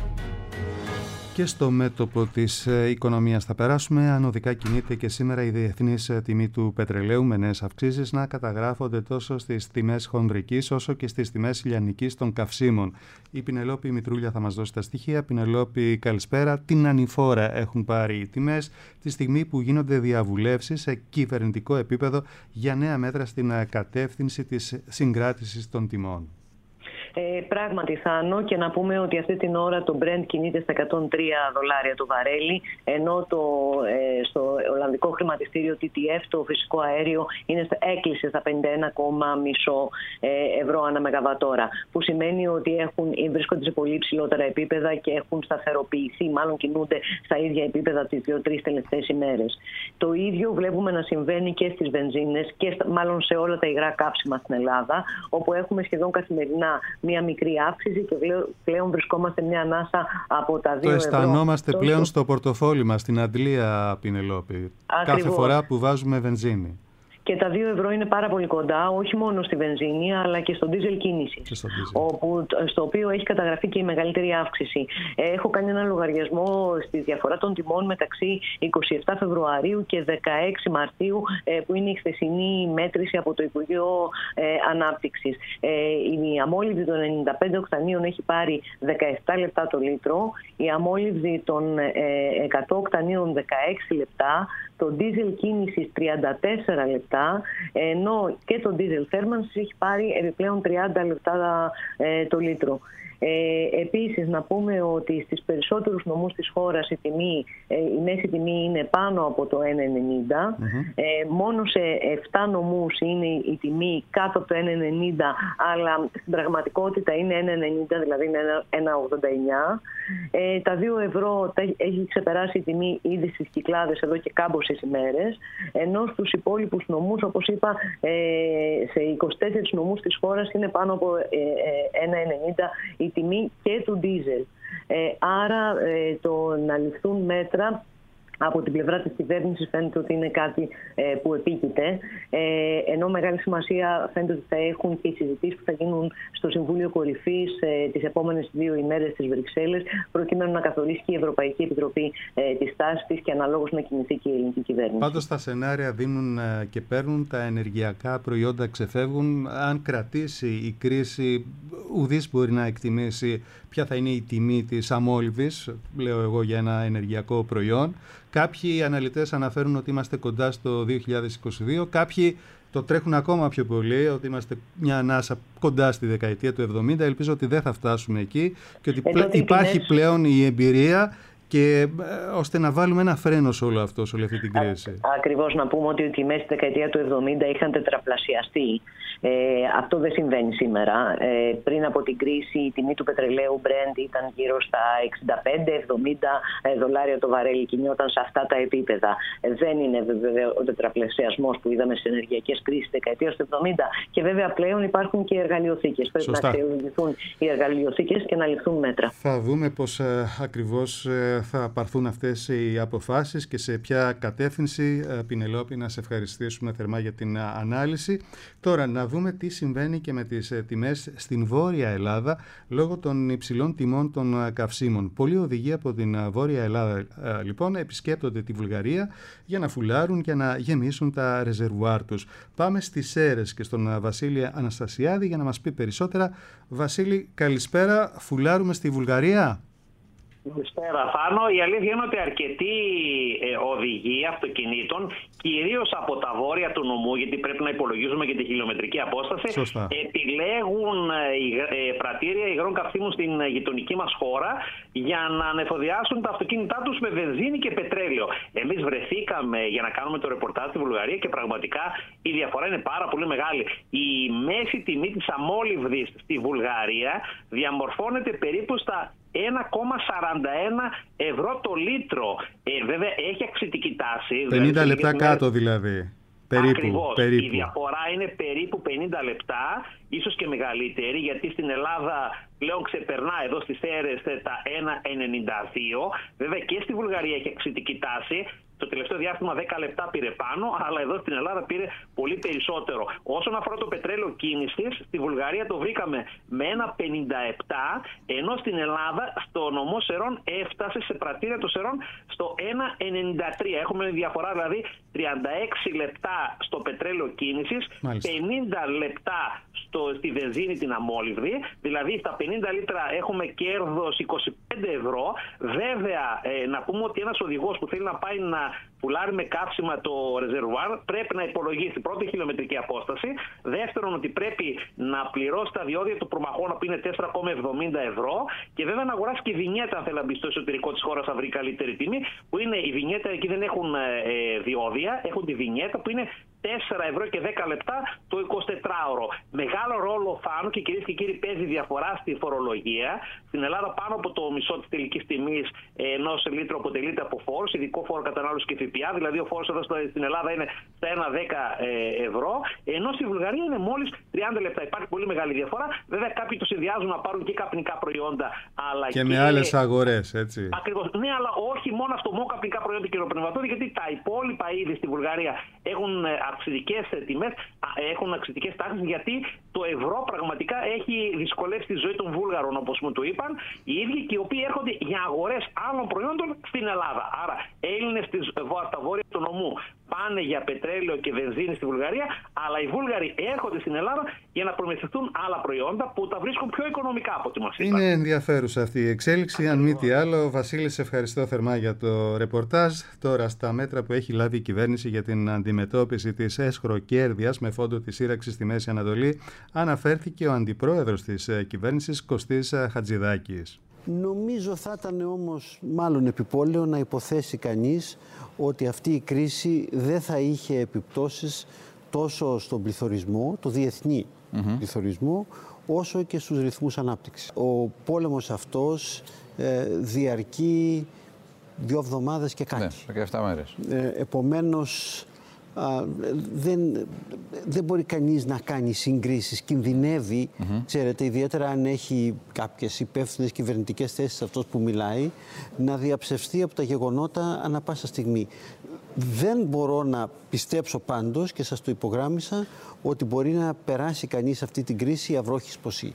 Και στο μέτωπο της οικονομίας θα περάσουμε. Ανωδικά κινείται και σήμερα η διεθνής τιμή του πετρελαίου, με νέες αυξήσεις να καταγράφονται τόσο στις τιμές χονδρικής όσο και στις τιμές λιανικής των καυσίμων. Η Πινελόπη Μητρούλια θα μας δώσει τα στοιχεία. Πινελόπη, καλησπέρα. Την ανηφόρα έχουν πάρει οι τιμές τη στιγμή που γίνονται διαβουλεύσεις σε κυβερνητικό επίπεδο για νέα μέτρα στην κατεύθυνση της συγκράτησης των τιμών. Ε, πράγματι, Θάνο, και να πούμε ότι αυτή την ώρα το Brent κινείται στα εκατόν τρία δολάρια το βαρέλι, ενώ το, ε, στο Ολλανδικό χρηματιστήριο τι τι εφ το φυσικό αέριο είναι στα, έκλεισε στα πενήντα ένα κόμμα πέντε ε, ευρώ ανά μεγαβατόρα, που σημαίνει ότι έχουν, βρίσκονται σε πολύ ψηλότερα επίπεδα και έχουν σταθεροποιηθεί, μάλλον κινούνται στα ίδια επίπεδα τις δύο-τρεις τελευταίες ημέρες. Το ίδιο βλέπουμε να συμβαίνει και στις βενζίνες και στα, μάλλον σε όλα τα υγρά καύσιμα στην Ελλάδα, όπου έχουμε σχεδόν καθημερινά μία μικρή αύξηση και πλέον βρισκόμαστε μια ανάσα από τα δύο ευρώ. Το αισθανόμαστε ευρώ πλέον στο πορτοφόλι μας, στην αντλία, Πινελόπη, κάθε φορά που βάζουμε βενζίνη. Και τα δύο ευρώ είναι πάρα πολύ κοντά, όχι μόνο στη βενζίνη, αλλά και στο ντίζελ κίνηση, όπου, στο οποίο έχει καταγραφεί και η μεγαλύτερη αύξηση. Έχω κάνει ένα λογαριασμό στη διαφορά των τιμών μεταξύ εικοστή εβδόμη Φεβρουαρίου και δεκαέξι Μαρτίου, που είναι η χθεσινή μέτρηση από το Υπουργείο Ανάπτυξης. Η αμόλυβδη των ενενήντα πέντε οκτανίων έχει πάρει δεκαεπτά λεπτά το λίτρο, η αμόλυβδη των εκατό οκτανίων δεκαέξι λεπτά, το ντίζελ κίνησης τριάντα τέσσερα λεπτά, ενώ και το ντίζελ θέρμανσης έχει πάρει επιπλέον τριάντα λεπτά ε, το λίτρο. Ε, επίσης να πούμε ότι στις περισσότερους νομούς της χώρας η, τιμή, ε, η μέση τιμή είναι πάνω από το ένα ενενήντα. Mm-hmm. Ε, μόνο σε επτά νομούς είναι η τιμή κάτω από το ένα ενενήντα, αλλά στην πραγματικότητα είναι ένα ενενήντα, δηλαδή είναι ένα ογδόντα εννιά. Ε, τα δύο ευρώ τα έχει ξεπεράσει η τιμή ήδη στις Κυκλάδες εδώ και κάμποσες ημέρες, ενώ στους υπόλοιπους νομούς, όπως είπα, ε, σε είκοσι τέσσερις νομούς της χώρας είναι πάνω από ε, ε, ένα ενενήντα η τιμή και του ντίζελ. Ε, άρα ε, το να ληφθούν μέτρα Από την πλευρά της κυβέρνησης φαίνεται ότι είναι κάτι ε, που επίκειται, ε, ενώ μεγάλη σημασία φαίνεται ότι θα έχουν και οι συζητήσεις που θα γίνουν στο Συμβούλιο Κορυφής ε, τις επόμενες δύο ημέρες στις Βρυξέλλες, προκειμένου να καθορίσει και η Ευρωπαϊκή Επιτροπή ε, τη στάση της και αναλόγως να κινηθεί και η ελληνική κυβέρνηση. Πάντως τα σενάρια δίνουν ε, και παίρνουν, τα ενεργειακά προϊόντα ξεφεύγουν. Αν κρατήσει η κρίση, ουδής μπορεί να εκτιμήσει ποια θα είναι η τιμή της αμόλυβης, λέω εγώ, για ένα ενεργειακό προϊόν. Κάποιοι αναλυτές αναφέρουν ότι είμαστε κοντά στο δύο χιλιάδες είκοσι δύο, κάποιοι το τρέχουν ακόμα πιο πολύ, ότι είμαστε μια ανάσα κοντά στη δεκαετία του εβδομήντα. Ελπίζω ότι δεν θα φτάσουμε εκεί και ότι πλέ... υπάρχει τιμές... πλέον η εμπειρία και ώστε να βάλουμε ένα φρένο σε όλο αυτό, σε όλη αυτή την κρίση. Ακριβώς, να πούμε ότι οι τιμές στη δεκαετία του εβδομήντα είχαν τετραπλασιαστεί. Ε, αυτό δεν συμβαίνει σήμερα. Ε, πριν από την κρίση η τιμή του πετρελαίου Brent ήταν γύρω στα εξήντα πέντε εβδομήντα δολάρια το βαρέλι, κινιόταν σε αυτά τα επίπεδα. Ε, δεν είναι βέβαια ο τετραπλασιασμός που είδαμε στις ενεργειακές κρίσεις της δεκαετίας του εβδομήντα. Και βέβαια πλέον υπάρχουν και εργαλειοθήκες. Πρέπει να αξιολογηθούν οι εργαλειοθήκες και να ληφθούν μέτρα. Θα δούμε πώς ε, ακριβώς ε, θα πάρθουν αυτές οι αποφάσεις και σε ποια κατεύθυνση. ε, Πινελόπη, να σε ευχαριστήσουμε θερμά για την ανάλυση. Τώρα να δούμε τι συμβαίνει και με τις ε, τιμές στην Βόρεια Ελλάδα λόγω των υψηλών τιμών των ε, καυσίμων. Πολλοί οδηγοί από την ε, Βόρεια Ελλάδα ε, λοιπόν επισκέπτονται τη Βουλγαρία για να φουλάρουν και να γεμίσουν τα ρεζερβουάρ τους. Πάμε στις Σέρρες και στον ε, Βασίλη Αναστασιάδη για να μας πει περισσότερα. Βασίλη, καλησπέρα. Φουλάρουμε στη Βουλγαρία? Καλησπέρα, Θάνο. Η αλήθεια είναι ότι αρκετοί ε, οδηγοί αυτοκινήτων, κυρίως από τα βόρεια του νομού, γιατί πρέπει να υπολογίζουμε και τη χιλιομετρική απόσταση, Σωστά. επιλέγουν ε, ε, πρατήρια υγρών καυσίμων στην γειτονική μας χώρα για να ανεφοδιάσουν τα αυτοκίνητά τους με βενζίνη και πετρέλαιο. Εμείς βρεθήκαμε για να κάνουμε το ρεπορτάζ στη Βουλγαρία και πραγματικά η διαφορά είναι πάρα πολύ μεγάλη. Η μέση τιμή της αμόλυβδης στη Βουλγαρία διαμορφώνεται περίπου στα ένα κόμμα σαράντα ένα ευρώ το λίτρο. Ε, βέβαια έχει αυξητική τάση. πενήντα δηλαδή, λεπτά μέρες... κάτω δηλαδή. Περίπου, Ακριβώς. περίπου. Η διαφορά είναι περίπου πενήντα λεπτά, ίσως και μεγαλύτερη, γιατί στην Ελλάδα πλέον ξεπερνά εδώ στις Σέρρες τα ένα ενενήντα δύο. Βέβαια και στη Βουλγαρία έχει αυξητική τάση. Το τελευταίο διάστημα δέκα λεπτά πήρε πάνω, αλλά εδώ στην Ελλάδα πήρε πολύ περισσότερο. Όσον αφορά το πετρέλαιο κίνησης, στη Βουλγαρία το βρήκαμε με ένα πενήντα επτά, ενώ στην Ελλάδα στο νομό Σερών έφτασε σε πρατήρια των Σερών στο ένα ενενήντα τρία. Έχουμε διαφορά δηλαδή τριάντα έξι λεπτά στο πετρέλαιο κίνησης, Μάλιστα. πενήντα λεπτά στο, στη βενζίνη την αμόλυβδη, δηλαδή στα πενήντα λίτρα έχουμε κέρδος είκοσι πέντε ευρώ. Βέβαια, ε, να πούμε ότι ένας οδηγός που θέλει να πάει να πουλάρει με καύσιμα το ρεζερβουάρ πρέπει να υπολογίσει πρώτη χιλιομετρική απόσταση. Δεύτερον, ότι πρέπει να πληρώσει τα διόδια του προμαχώνα που είναι τέσσερα κόμμα εβδομήντα ευρώ. Και βέβαια να αγοράσει και βινιέτα αν θέλει να μπει στο εσωτερικό της χώρας, θα βρει καλύτερη τιμή. Που είναι η βινιέτα, εκεί δεν έχουν ε, διόδια, έχουν τη βινιέτα που είναι τέσσερα ευρώ και δέκα λεπτά το εικοσιτετράωρο. Μεγάλο ρόλο, Θάνο, και κυρίες και κύριοι, παίζει διαφορά στη φορολογία. Στην Ελλάδα πάνω από το μισό της τελικής τιμής ενός λίτρου αποτελείται από φόρους, ειδικό φόρο κατανάλωση και ΦΠΑ. Δηλαδή ο φόρος εδώ στην Ελλάδα είναι στα ένα δέκα ευρώ, ενώ στη Βουλγαρία είναι μόλις τριάντα λεπτά. Υπάρχει πολύ μεγάλη διαφορά. Βέβαια κάποιοι το συνδυάζουν να πάρουν και καπνικά προϊόντα. Αλλά και, και με άλλες αγορές, έτσι. Ακριβώς. Ναι, αλλά όχι μόνο αυτό, μόνο καπνικά προϊόντα και νοπνευματόδη, γιατί τα υπόλοιπα είδη στη Βουλγαρία έχουν αυξητικές τιμές, έχουν αυξητικές τάξεις, γιατί το ευρώ πραγματικά έχει δυσκολεύσει τη ζωή των Βούλγαρων, όπως μου το είπαν, οι ίδιοι, και οι οποίοι έρχονται για αγορές άλλων προϊόντων στην Ελλάδα. Άρα, Έλληνες στα βόρεια του νομού πάνε για πετρέλαιο και βενζίνη στη Βουλγαρία, αλλά οι Βούλγαροι έρχονται στην Ελλάδα για να προμηθευτούν άλλα προϊόντα που τα βρίσκουν πιο οικονομικά από ό,τι μας είπαν. Είναι ενδιαφέρουσα αυτή η εξέλιξη. Αν μη τι άλλο, Βασίλη, σε ευχαριστώ θερμά για το ρεπορτάζ. Τώρα, στα μέτρα που έχει λάβει η κυβέρνηση για την αντιμετώπιση της αισχροκέρδειας με φόντο τη σύραξη στη Μέση Ανατολή, αναφέρθηκε ο αντιπρόεδρος της κυβέρνησης, Κωστής Χατζηδάκης. Νομίζω θα ήταν όμως μάλλον επιπόλαιο να υποθέσει κανείς ότι αυτή η κρίση δεν θα είχε επιπτώσεις τόσο στον πληθωρισμό, το διεθνή mm-hmm. πληθωρισμό, όσο και στους ρυθμούς ανάπτυξης. Ο πόλεμος αυτός ε, διαρκεί δύο εβδομάδες και κάτι. Ναι, δεκαεπτά μέρες. Ε, επομένως, Α, δεν, δεν μπορεί κανείς να κάνει συγκρίσεις, κινδυνεύει, mm-hmm. ξέρετε, ιδιαίτερα αν έχει κάποιες υπεύθυνες κυβερνητικές θέσεις αυτός που μιλάει, να διαψευστεί από τα γεγονότα ανά πάσα στιγμή. Δεν μπορώ να πιστέψω πάντως, και σας το υπογράμμισα, ότι μπορεί να περάσει κανείς αυτή την κρίση αυρόχης ποσή.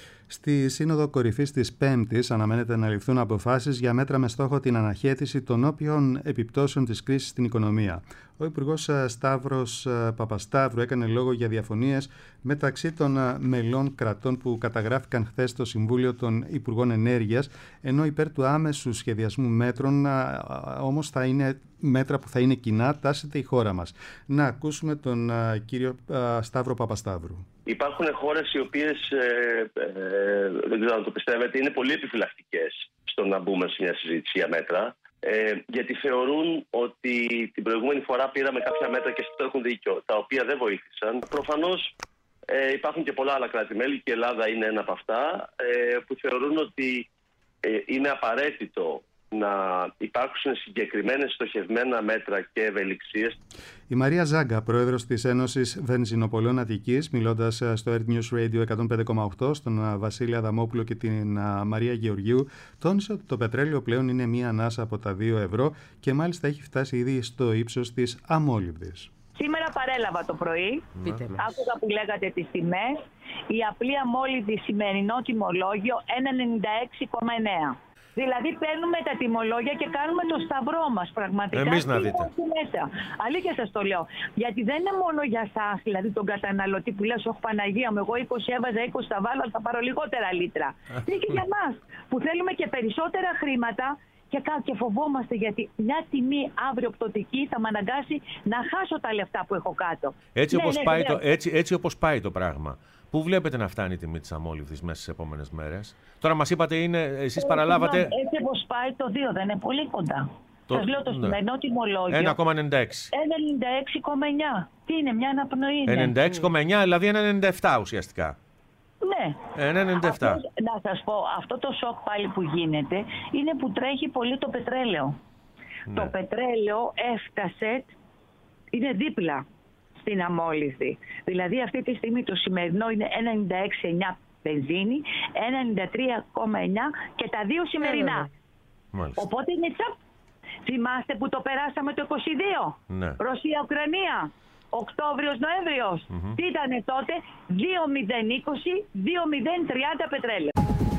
Στη Σύνοδο Κορυφής της Πέμπτης αναμένεται να ληφθούν αποφάσεις για μέτρα με στόχο την αναχέτηση των όποιων επιπτώσεων της κρίσης στην οικονομία. Ο Υπουργός Σταύρος Παπασταύρου έκανε λόγο για διαφωνίες μεταξύ των μελών κρατών που καταγράφηκαν χθες στο Συμβούλιο των Υπουργών Ενέργειας, ενώ υπέρ του άμεσου σχεδιασμού μέτρων όμως θα είναι μέτρα που θα είναι κοινά, τάσεται η χώρα μας. Να ακούσουμε τον κύριο Σταύρο Παπασταύρου. Υπάρχουν χώρες οι οποίες, ε, ε, δεν ξέρω αν το πιστεύετε, είναι πολύ επιφυλακτικές στο να μπούμε σε μια συζήτηση για μέτρα. Ε, γιατί θεωρούν ότι την προηγούμενη φορά πήραμε κάποια μέτρα και στο έχουν δίκιο, τα οποία δεν βοήθησαν. Προφανώς ε, υπάρχουν και πολλά άλλα κράτη-μέλη και η Ελλάδα είναι ένα από αυτά, ε, που θεωρούν ότι ε, είναι απαραίτητο να υπάρξουν συγκεκριμένες στοχευμένα μέτρα και ευελιξίες. Η Μαρία Ζάγκα, πρόεδρος της Ένωσης Βενζινοπολών Αττικής, μιλώντας στο Earth News Radio εκατόν πέντε κόμμα οκτώ στον Βασίλη Αδαμόπουλο και την Μαρία Γεωργίου, τόνισε ότι το πετρέλαιο πλέον είναι μία ανάσα από τα δύο ευρώ και μάλιστα έχει φτάσει ήδη στο ύψος της αμόλυβδης. Σήμερα παρέλαβα το πρωί, άκουγα που λέγατε τις τιμές, η απλή αμόλυβδη σημερινό τιμολόγιο ένα ενενήντα έξι κόμμα εννέα. Δηλαδή παίρνουμε τα τιμολόγια και κάνουμε το σταυρό μας πραγματικά. Εμείς να δείτε. Μέσα. Αλήθεια σας το λέω. Γιατί δεν είναι μόνο για εσάς, δηλαδή τον καταναλωτή που λες, όχι Παναγία μου, εγώ είκοσι έβαζα, είκοσι θα βάλω, θα πάρω λιγότερα λίτρα. Είναι και για μας που θέλουμε και περισσότερα χρήματα και, και φοβόμαστε γιατί μια τιμή αύριο πτωτική θα με αναγκάσει να χάσω τα λεφτά που έχω κάτω. Έτσι, ναι, όπως, ναι, πάει ναι. Το, έτσι, έτσι όπως πάει το πράγμα. Πού βλέπετε να φτάνει η τιμή της αμόλυβδης μέσα στις επόμενες μέρες? Τώρα μας είπατε, είναι, εσείς παραλάβατε... Έτσι όπως πάει το δύο, δεν είναι πολύ κοντά. Το... Σας λέω το σημερινό ναι. τιμολόγιο. ένα κόμμα ενενήντα έξι. ενενήντα έξι κόμμα εννέα. Τι είναι, μια αναπνοή είναι. ενενήντα έξι κόμμα εννέα, δηλαδή ένα ενενήντα επτά ουσιαστικά. Ναι. ένα ενενήντα επτά. Αυτό, να σας πω, αυτό το σοκ πάλι που γίνεται είναι που τρέχει πολύ το πετρέλαιο. Ναι. Το πετρέλαιο έφτασε, είναι δίπλα στην αμόλυβδη. Δηλαδή αυτή τη στιγμή το σημερινό είναι ένα ενενήντα έξι κόμμα εννέα βενζίνη, ένα ενενήντα τρία κόμμα εννέα και τα δύο σημερινά. Mm. Οπότε είναι τσαπ. Θυμάστε που το περάσαμε το είκοσι δύο. Ναι. Ρωσία-Ουκρανία. Οκτώβριος-Νοέμβριος. Mm-hmm. Τι ήταν τότε? δύο μηδέν είκοσι, δύο μηδέν τριάντα πετρέλαιο.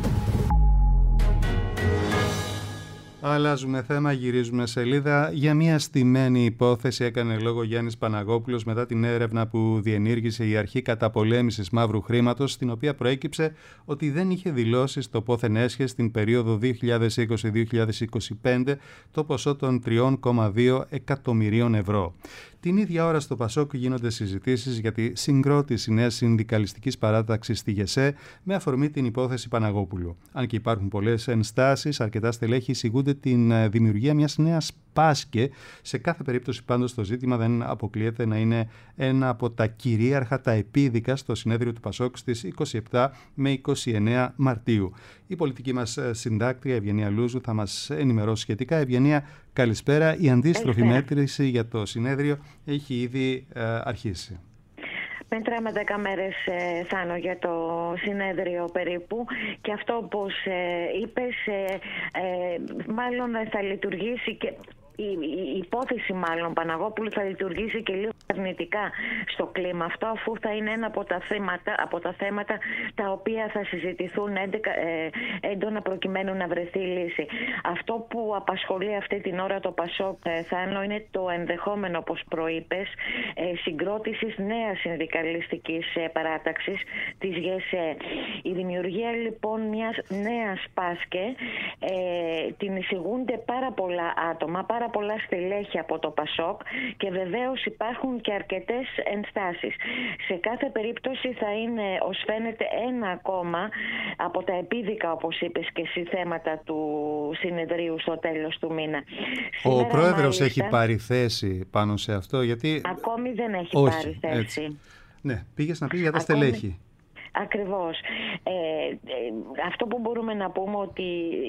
Αλλάζουμε θέμα, γυρίζουμε σελίδα. Για μια στημένη υπόθεση έκανε λόγο Γιάννης Παναγόπουλος μετά την έρευνα που διενήργησε η Αρχή Καταπολέμησης Μαύρου Χρήματος, στην οποία προέκυψε ότι δεν είχε δηλώσει στο πόθεν έσχε στην περίοδο δύο χιλιάδες είκοσι με δύο χιλιάδες είκοσι πέντε το ποσό των τρία κόμμα δύο εκατομμυρίων ευρώ. Την ίδια ώρα στο Πασόκ γίνονται συζητήσεις για τη συγκρότηση νέας συνδικαλιστικής παράταξης στη ΓΕΣΕ με αφορμή την υπόθεση Παναγόπουλου. Αν και υπάρχουν πολλές ενστάσεις, αρκετά στελέχη εισηγούνται την δημιουργία μιας νέας ΠΑΣΚΕ. Σε κάθε περίπτωση πάντως το ζήτημα δεν αποκλείεται να είναι ένα από τα κυρίαρχα, τα επίδικα στο συνέδριο του Πασόκ στις είκοσι επτά με είκοσι εννέα Μαρτίου. Η πολιτική μας συντάκτρια Ευγενία Λούζου θα μας ενημερώσει σχετικά. Ευγενία, καλησπέρα. Η αντίστροφη μέτρηση για το συνέδριο έχει ήδη ε, αρχίσει. Μέτραμε δέκα μέρες, ε, Θάνο, για το συνέδριο περίπου και αυτό όπως ε, είπες ε, ε, μάλλον θα λειτουργήσει και... Η υπόθεση μάλλον Παναγόπουλου θα λειτουργήσει και λίγο αρνητικά στο κλίμα αυτό, αφού θα είναι ένα από τα θέματα, από τα, θέματα τα οποία θα συζητηθούν έντεκα, ε, έντονα προκειμένου να βρεθεί λύση. Αυτό που απασχολεί αυτή την ώρα το Πασόκ, ε, Θάνο, είναι το ενδεχόμενο, όπως προείπες, ε, συγκρότησης νέας συνδικαλιστικής ε, παράταξης της ΓΕΣΕ. Η δημιουργία λοιπόν μιας νέας ΠΑΣΚΕ ε, την εισηγούνται πάρα πολλά άτομα, πάρα πολλά στελέχη από το Πασόκ και βεβαίως υπάρχουν και αρκετές ενστάσεις. Σε κάθε περίπτωση θα είναι, ως φαίνεται, ένα ακόμα από τα επίδικα, όπως είπες και εσύ, θέματα του συνεδρίου στο τέλος του μήνα. Ο Σήμερα, πρόεδρος μάλιστα, έχει πάρει θέση πάνω σε αυτό, γιατί... Ακόμη δεν έχει Όχι, πάρει θέση. Έτσι. Ναι, πήγες να πει για τα ακόμη... στελέχη. Ακριβώς. Ε, ε, αυτό που μπορούμε να πούμε ότι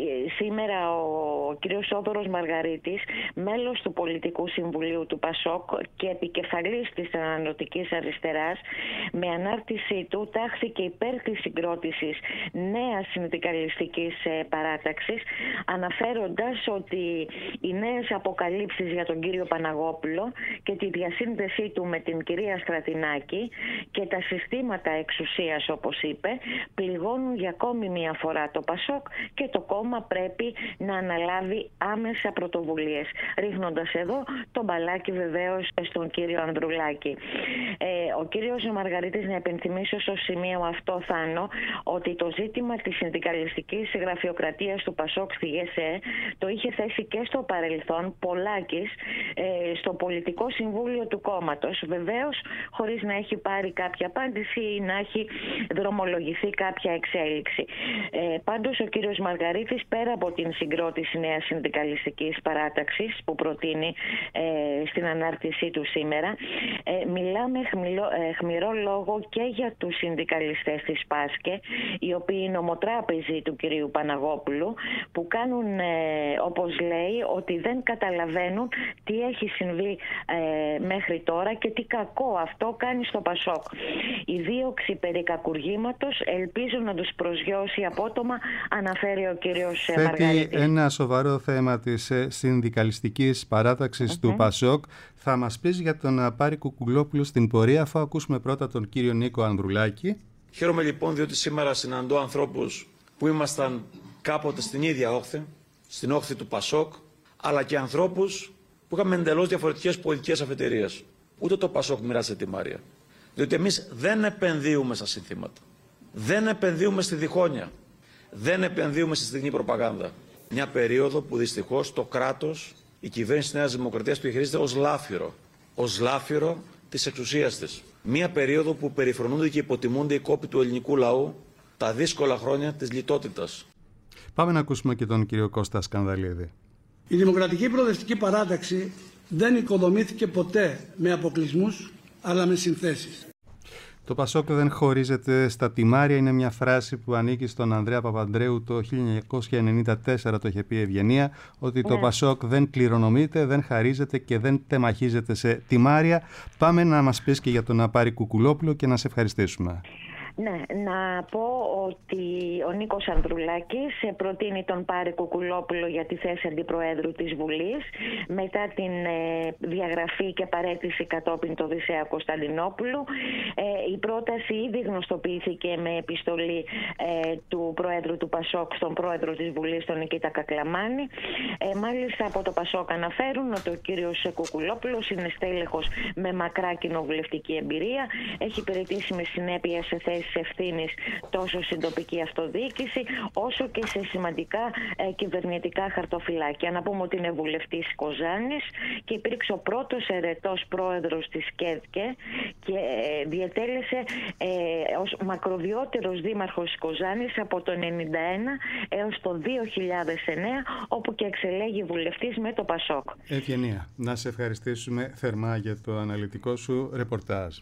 σήμερα ο, ο κύριος Σόδωρος Μαργαρίτης, μέλος του Πολιτικού Συμβουλίου του ΠΑΣΟΚ και επικεφαλής της Ανανεωτικής Αριστεράς, με ανάρτησή του τάχθηκε υπέρ της συγκρότησης νέας συνδικαλιστικής παράταξης, αναφέροντας ότι οι νέες αποκαλύψεις για τον κύριο Παναγόπουλο και τη διασύνδεσή του με την κυρία Στρατινάκη και τα συστήματα εξουσίας, όπως είπε, πληγώνουν για ακόμη μία φορά το ΠΑΣΟΚ και το κόμμα πρέπει να αναλάβει άμεσα πρωτοβουλίες, ρίχνοντας εδώ το μπαλάκι βεβαίως στον κύριο Ανδρουλάκη. Ε, ο κύριος Μαργαρίτης, να επενθυμίσω στο σημείο αυτό, Θάνο, ότι το ζήτημα της συνδικαλιστικής γραφειοκρατίας του ΠΑΣΟΚ στη ΓΕΣΕ το είχε θέσει και στο παρελθόν Πολάκης ε, στο Πολιτικό Συμβούλιο του κόμματος, βεβαίως χωρίς να έχει πάρει κάποια απάντηση ή να έχει δρομολογηθεί κάποια εξέλιξη. Ε, πάντως ο κύριος Μαργαρίτης, πέρα από την συγκρότηση νέας συνδικαλιστικής παράταξης που προτείνει ε, στην ανάρτησή του σήμερα, ε, μιλά με χμηλό, ε, χμηρό λόγο και για τους συνδικαλιστές της ΠΑΣΚΕ, οι οποίοι είναι ομοτράπεζοι του κυρίου Παναγόπουλου, που κάνουν, ε, όπως λέει, ότι δεν καταλαβαίνουν τι έχει συμβεί ε, μέχρι τώρα και τι κακό αυτό κάνει στο ΠΑΣΟΚ. Η δίωξη περί κακουργήματος ελπίζω να τους προσγειώσει απότομα, αναφέρει ο κύριος Μαργαρίτης. Θέτει ένα σοβαρό θέμα της συνδικαλιστικής παράταξης mm-hmm. του ΠΑΣΟΚ. Θα μας πεις για τον Πάρη Κουκουλόπουλο στην πορεία, αφού ακούσουμε πρώτα τον κύριο Νίκο Ανδρουλάκη. Χαίρομαι λοιπόν διότι σήμερα συναντώ ανθρώπους που ήμασταν κάποτε στην ίδια όχθη, στην όχθη του ΠΑΣΟΚ, αλλά και ανθρώπους που είχαμε εντελώς διαφορετικές πολιτικές αφετηρίες. Ούτε το ΠΑΣΟΚ μοιράζεται τη Μάρια. Διότι εμείς δεν επενδύουμε στα συνθήματα. Δεν επενδύουμε στη διχόνοια. Δεν επενδύουμε στη στιγνή προπαγάνδα. Μια περίοδο που δυστυχώς το κράτος, η κυβέρνηση της Νέας Δημοκρατίας το χειρίζεται ως λάφυρο. Ως λάφυρο της εξουσίας της. Μια περίοδο που περιφρονούνται και υποτιμούνται οι κόποι του ελληνικού λαού τα δύσκολα χρόνια της λιτότητας. Πάμε να ακούσουμε και τον κύριο Κώστα Σκανδαλίδη. Η Δημοκρατική Προοδευτική Παράταξη δεν οικοδομήθηκε ποτέ με αποκλεισμούς, αλλά με συνθέσεις. Το ΠΑΣΟΚ δεν χωρίζεται στα τιμάρια είναι μια φράση που ανήκει στον Ανδρέα Παπανδρέου το χίλια εννιακόσια ενενήντα τέσσερα, το είχε πει η Ευγενία, ότι το ναι. ΠΑΣΟΚ δεν κληρονομείται, δεν χαρίζεται και δεν τεμαχίζεται σε τιμάρια. Πάμε να μας πεις και για τον Πάρη Κουκουλόπουλο και να σε ευχαριστήσουμε. Ναι, να πω ότι ο Νίκος Ανδρουλάκης προτείνει τον Πάρη Κουκουλόπουλο για τη θέση αντιπροέδρου της Βουλής μετά την ε, διαγραφή και παραίτηση κατόπιν του Οδυσσέα Κωνσταντινόπουλου. Ε, η πρόταση ήδη γνωστοποιήθηκε με επιστολή ε, του Προέδρου του ΠΑΣΟΚ στον Πρόεδρο της Βουλής, τον Νικήτα Κακλαμάνη. Ε, μάλιστα από το ΠΑΣΟΚ αναφέρουν ότι ο κύριος Κουκουλόπουλος είναι στέλεχος με μακρά κοινοβουλευτική εμπειρία, έχει υπηρετήσει με συνέπεια σε θέση ευθύνης τόσο στην τοπική αυτοδιοίκηση όσο και σε σημαντικά ε, κυβερνητικά χαρτοφυλάκια. Να πούμε ότι είναι βουλευτής Κοζάνης και υπήρξε ο πρώτος ερετός πρόεδρος της ΚΕΔΚΕ και ε, διετέλεσε ε, ως μακροβιότερος δήμαρχος της Κοζάνης από το χίλια εννιακόσια ενενήντα ένα έως το δύο χιλιάδες εννέα, όπου και εξελέγει βουλευτής με το ΠΑΣΟΚ. Ευγενία, να σε ευχαριστήσουμε θερμά για το αναλυτικό σου ρεπορτάζ.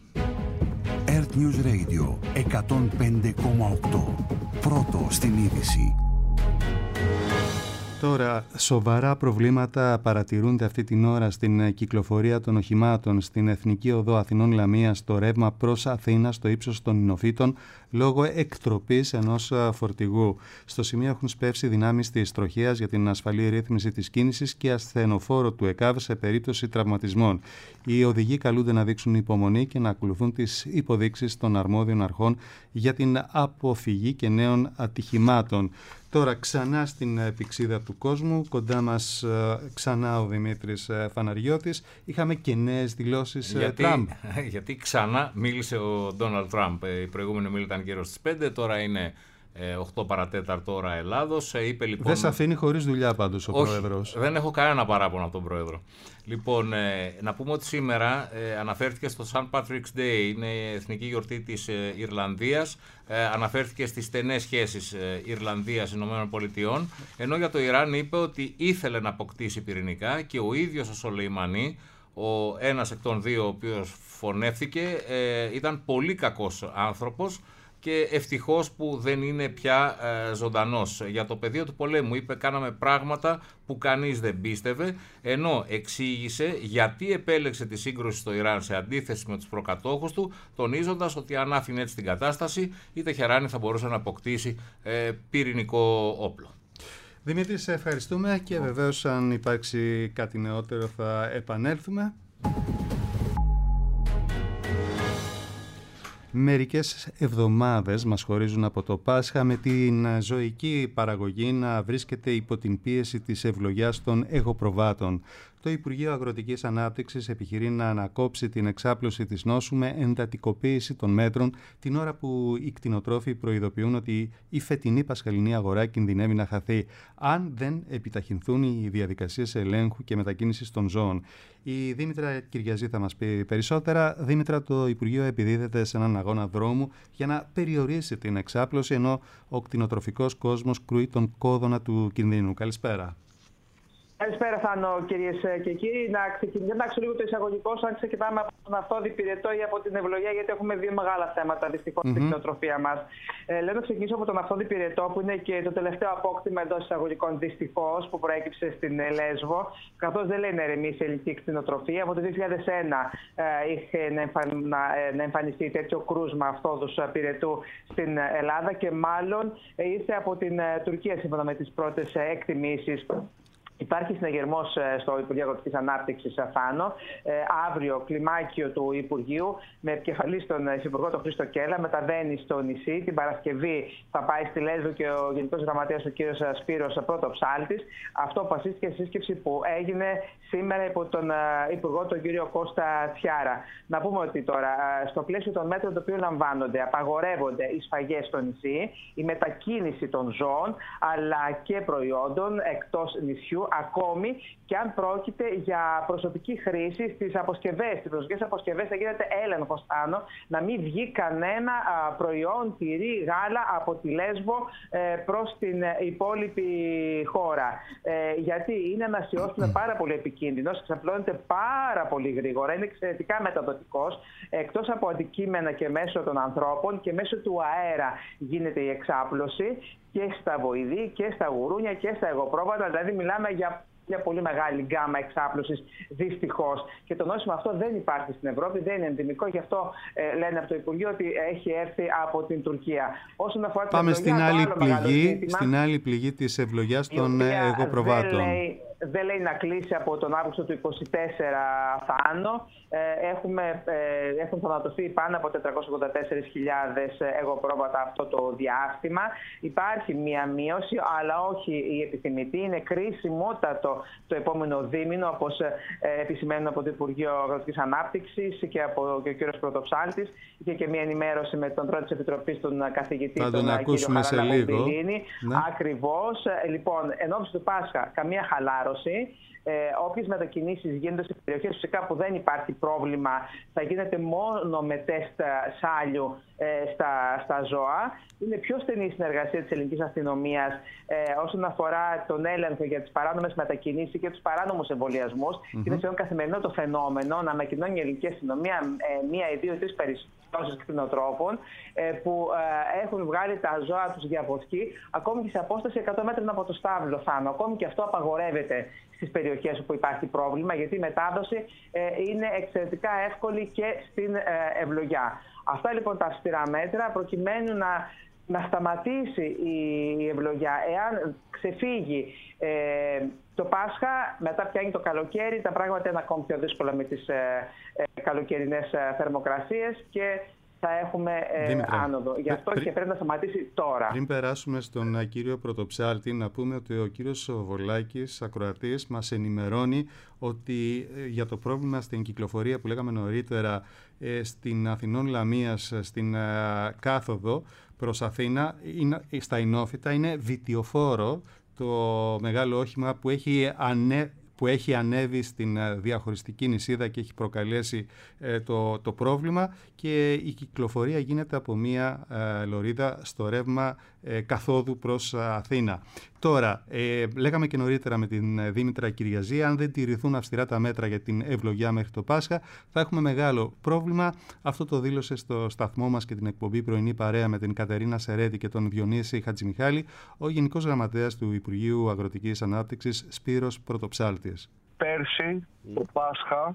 Earth News Radio εκατόν πέντε κόμμα οκτώ. Πρώτο στην είδηση. Τώρα, σοβαρά προβλήματα παρατηρούνται αυτή την ώρα στην κυκλοφορία των οχημάτων στην Εθνική Οδό Αθηνών Λαμίας στο ρεύμα προς Αθήνα στο ύψος των Ινωφύτων λόγω εκτροπής ενός φορτηγού. Στο σημείο έχουν σπεύσει δυνάμεις της τροχέας για την ασφαλή ρύθμιση της κίνησης και ασθενοφόρο του ΕΚΑΒ σε περίπτωση τραυματισμών. Οι οδηγοί καλούνται να δείξουν υπομονή και να ακολουθούν τις υποδείξεις των αρμόδιων αρχών για την αποφυγή και νέων ατυχημάτων. Τώρα ξανά στην πηξίδα του κόσμου, κοντά μας ξανά ο Δημήτρης Φαναριώτης. Είχαμε και νέες δηλώσεις γιατί, Τραμπ. Γιατί ξανά μίλησε ο Ντόναλντ Τραμπ. Η προηγούμενη μίλη ήταν γύρω στις πέντε, τώρα είναι οκτώ παρατέταρτο ώρα Ελλάδος. Είπε, λοιπόν, δεν σε αφήνει χωρίς δουλειά πάντως ο όχι, Πρόεδρος. Δεν έχω κανένα παράπονο από τον Πρόεδρο. Λοιπόν, ε, να πούμε ότι σήμερα ε, αναφέρθηκε στο Saint Patrick's Day, είναι η εθνική γιορτή της ε, Ιρλανδίας. Ε, αναφέρθηκε στις στενές σχέσεις ε, Ιρλανδίας-Ηνωμένων Πολιτειών, ενώ για το Ιράν είπε ότι ήθελε να αποκτήσει πυρηνικά και ο ίδιος ο Σολεϊμανί, ο ένας εκ των δύο ο οποίος φωνεύθηκε, ε, ήταν πολύ κακός άνθρωπος και ευτυχώς που δεν είναι πια ε, ζωντανός. Για το πεδίο του πολέμου είπε κάναμε πράγματα που κανείς δεν πίστευε, ενώ εξήγησε γιατί επέλεξε τη σύγκρουση στο Ιράν σε αντίθεση με τους προκατόχους του, τονίζοντας ότι αν άφηνε έτσι την κατάσταση η Τεχεράνη θα μπορούσε να αποκτήσει ε, πυρηνικό όπλο. Δημήτρη, σε ευχαριστούμε και βεβαίως αν υπάρξει κάτι νεότερο θα επανέλθουμε. Μερικές εβδομάδες μας χωρίζουν από το Πάσχα, με την ζωική παραγωγή να βρίσκεται υπό την πίεση της ευλογιάς των εγωπροβάτων. Το Υπουργείο Αγροτικής Ανάπτυξης επιχειρεί να ανακόψει την εξάπλωση της νόσου με εντατικοποίηση των μέτρων, την ώρα που οι κτηνοτρόφοι προειδοποιούν ότι η φετινή πασχαλινή αγορά κινδυνεύει να χαθεί αν δεν επιταχυνθούν οι διαδικασίες ελέγχου και μετακίνησης των ζώων. Η Δήμητρα Κυριαζή θα μας πει περισσότερα. Δήμητρα, το Υπουργείο επιδίδεται σε έναν αγώνα δρόμου για να περιορίσει την εξάπλωση, ενώ ο κτηνοτροφικός κόσμος κρούει τον κόδωνα του κινδύνου. Καλησπέρα. Καλησπέρα, Θάνο, κυρίες και κύριοι. Να ξεκινήσω λίγο το εισαγωγικό, αν ξεκινάμε από τον αυθόδη πυρετό ή από την ευλογία, γιατί έχουμε δύο μεγάλα θέματα δυστυχώς mm-hmm. στην κτηνοτροφία μας. Ε, λέω να ξεκινήσω από τον αυθόδη πυρετό, που είναι και το τελευταίο απόκτημα εντός εισαγωγικών δυστυχώς που προέκυψε στην Λέσβο, καθώς δεν λέει να ηρεμήσει η ελληνική κτηνοτροφία. Από το δύο χιλιάδες ένα ε, είχε να, εμφαν, να, ε, να εμφανιστεί τέτοιο κρούσμα αυθόδου πυρετού στην Ελλάδα και μάλλον ε, ήρθε από την ε, Τουρκία, σύμφωνα με τις πρώτες ε, εκτιμήσεις. Υπάρχει συναγερμός στο Υπουργείο Αγροτικής Ανάπτυξης, Θάνο. Ε, αύριο, κλιμάκιο του Υπουργείου, με επικεφαλή τον Υφυπουργό τον Χρήστο Κέλλα, μεταβαίνει στο νησί. Την Παρασκευή θα πάει στη Λέσβο και ο Γενικός Γραμματέας, ο κ. Σπύρος Πρωτοψάλτης. Αυτό αποφασίστηκε στη σύσκεψη που έγινε σήμερα υπό τον Υπουργό, τον κ. Κώστα Τσιάρα. Να πούμε ότι τώρα, στο πλαίσιο των μέτρων των οποίων λαμβάνονται, απαγορεύονται οι σφαγές στο νησί, η μετακίνηση των ζώων αλλά και προϊόντων εκτός νησιού, ακόμη και αν πρόκειται για προσωπική χρήση στις αποσκευές. Στις προσωπικές αποσκευές θα γίνεται έλεγχος, Άνω, να μην βγει κανένα α, προϊόν, τυρί, γάλα από τη Λέσβο ε, προς την υπόλοιπη χώρα. Ε, γιατί είναι ένας ιός που είναι πάρα πολύ επικίνδυνος, εξαπλώνεται πάρα πολύ γρήγορα, είναι εξαιρετικά μεταδοτικός, εκτός από αντικείμενα και μέσω των ανθρώπων και μέσω του αέρα γίνεται η εξάπλωση και στα βοηδή και στα γουρούνια και στα εγωπρόβατα, δηλαδή μιλάμε για μια πολύ μεγάλη γκάμα εξάπλωσης, δυστυχώς. Και το νόσημα αυτό δεν υπάρχει στην Ευρώπη, δεν είναι ενδυμικό, γι' αυτό ε, λένε από το Υπουργείο ότι έχει έρθει από την Τουρκία. Όσον αφορά την Πάμε ευλογιά, στην, άλλη πληγή, ζήτημα, στην άλλη πληγή της ευλογιάς των εγωπροβάτων. Δεν λέει, δεν λέει να κλείσει από τον Αύγουστο του είκοσι τέσσερα, Θάνο. Ε, έχουμε, ε, έχουν θανατωθεί πάνω από τετρακόσιες ογδόντα τέσσερις χιλιάδες εγωπρόβατα αυτό το διάστημα. Υπάρχει μία μείωση, αλλά όχι η επιθυμητή. Είναι κρίσιμότατο το επόμενο δίμηνο, όπως ε, επισημαίνουν από το Υπουργείο Αγροτικής Ανάπτυξης και από και ο κ. Πρωτοψάλτης. Είχε και μία ενημέρωση με τον πρόεδρο της Επιτροπής, τον καθηγητή, τον τον ακούσουμε σε λίγο. Ναι. Ακριβώς. Λοιπόν, εν ώψη του Πάσχα, καμία χαλάρωση. Ε, όποιες μετακινήσεις γίνονται σε περιοχές φυσικά που δεν υπάρχει πρόβλημα, θα γίνεται μόνο με τεστ σάλιου ε, στα, στα ζώα. Είναι πιο στενή η συνεργασία της ελληνικής αστυνομίας ε, όσον αφορά τον έλεγχο για τις παράνομες μετακινήσεις και τους παράνομους εμβολιασμούς. Mm-hmm. Είναι σχεδόν καθημερινό το φαινόμενο να ανακοινώνει η ελληνική αστυνομία ε, μία ή δύο ή τρεις περιπτώσεις κτηνοτρόφων ε, που ε, έχουν βγάλει τα ζώα τους για βοσκή, ακόμη και σε απόσταση εκατό μέτρων από το στάβλο, Θάνο. Ακόμη και αυτό απαγορεύεται στις περιοχές όπου υπάρχει πρόβλημα, γιατί η μετάδοση ε, είναι εξαιρετικά εύκολη και στην ε, ευλογιά. Αυτά λοιπόν τα αυστηρά μέτρα προκειμένου να, να σταματήσει η, η ευλογιά. Εάν ξεφύγει ε, το Πάσχα, μετά πιάνει το καλοκαίρι, τα πράγματα είναι ακόμη πιο δύσκολα με τις ε, ε, καλοκαιρινές ε, θερμοκρασίες και θα έχουμε ε, άνοδο. Γι' αυτό πρι... και πρέπει να σταματήσει τώρα. Πριν περάσουμε στον κύριο Πρωτοψάλτη, να πούμε ότι ο κύριος Βολάκης, ακροατής, μας ενημερώνει ότι ε, για το πρόβλημα στην κυκλοφορία που λέγαμε νωρίτερα ε, στην Αθηνών Λαμίας, στην ε, κάθοδο προς Αθήνα, είναι, στα Ινόφυτα, είναι βιτιοφόρο το μεγάλο όχημα που έχει ανέ... που έχει ανέβει στην διαχωριστική νησίδα και έχει προκαλέσει το, το πρόβλημα, και η κυκλοφορία γίνεται από μία λωρίδα στο ρεύμα καθόδου προς Αθήνα. Τώρα, ε, λέγαμε και νωρίτερα με την Δήμητρα Κυριαζή, αν δεν τηρηθούν αυστηρά τα μέτρα για την ευλογιά μέχρι το Πάσχα, θα έχουμε μεγάλο πρόβλημα. Αυτό το δήλωσε στο σταθμό μας και την εκπομπή Πρωινή Παρέα με την Κατερίνα Σερέτη και τον Διονύση Χατζημιχάλη, ο Γενικός Γραμματέας του Υπουργείου Αγροτικής Ανάπτυξης, Σπύρος Πρωτοψάλτης. Πέρσι, το Πάσχα,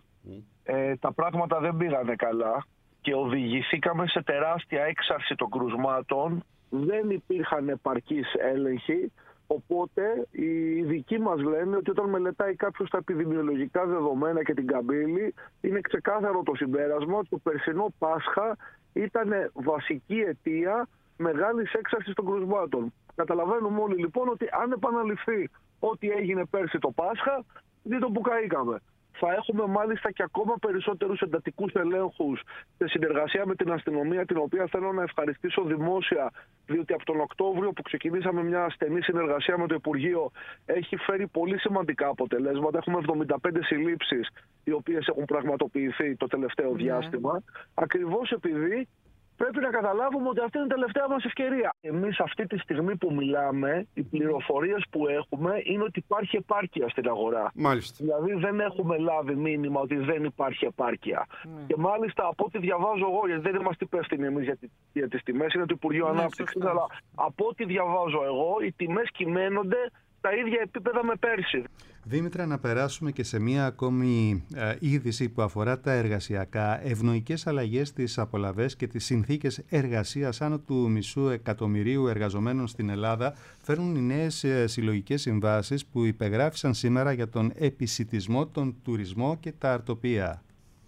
ε, τα πράγματα δεν πήγανε καλά και οδηγηθήκαμε σε τεράστια έξαρση των κρουσμάτων. Δεν υπήρχαν επαρκείς έλεγχοι, οπότε οι ειδικοί μας λένε ότι όταν μελετάει κάποιος τα επιδημιολογικά δεδομένα και την καμπύλη, είναι ξεκάθαρο το συμπέρασμα ότι το περσινό Πάσχα ήταν βασική αιτία μεγάλης έξαρσης των κρουσμάτων. Καταλαβαίνουμε όλοι λοιπόν ότι αν επαναληφθεί ό,τι έγινε πέρσι το Πάσχα, δείτε που καήκαμε. Θα έχουμε μάλιστα και ακόμα περισσότερους εντατικούς ελέγχους σε συνεργασία με την αστυνομία, την οποία θέλω να ευχαριστήσω δημόσια, διότι από τον Οκτώβριο που ξεκινήσαμε μια στενή συνεργασία με το Υπουργείο, έχει φέρει πολύ σημαντικά αποτελέσματα. Έχουμε εβδομήντα πέντε συλλήψεις οι οποίες έχουν πραγματοποιηθεί το τελευταίο mm. διάστημα, ακριβώς επειδή πρέπει να καταλάβουμε ότι αυτή είναι η τελευταία μας ευκαιρία. Εμείς αυτή τη στιγμή που μιλάμε, οι πληροφορίες που έχουμε είναι ότι υπάρχει επάρκεια στην αγορά. Μάλιστα. Δηλαδή δεν έχουμε λάβει μήνυμα ότι δεν υπάρχει επάρκεια. Mm. Και μάλιστα από ό,τι διαβάζω εγώ, γιατί δεν είμαστε υπεύθυνοι εμείς για, για τις τιμές, είναι το Υπουργείο mm. Ανάπτυξης, αλλά από ό,τι διαβάζω εγώ, οι τιμές κυμαίνονται τα ίδια επίπεδα με πέρσι. Δήμητρα, να περάσουμε και σε μία ακόμη ε, είδηση που αφορά τα εργασιακά. Ευνοϊκές αλλαγές στις απολαβές και τις συνθήκες εργασίας άνω του μισού εκατομμυρίου εργαζομένων στην Ελλάδα φέρνουν οι νέες ε, συλλογικές συμβάσεις που υπεγράφησαν σήμερα για τον επισιτισμό, τον τουρισμό και τα αρτοπία.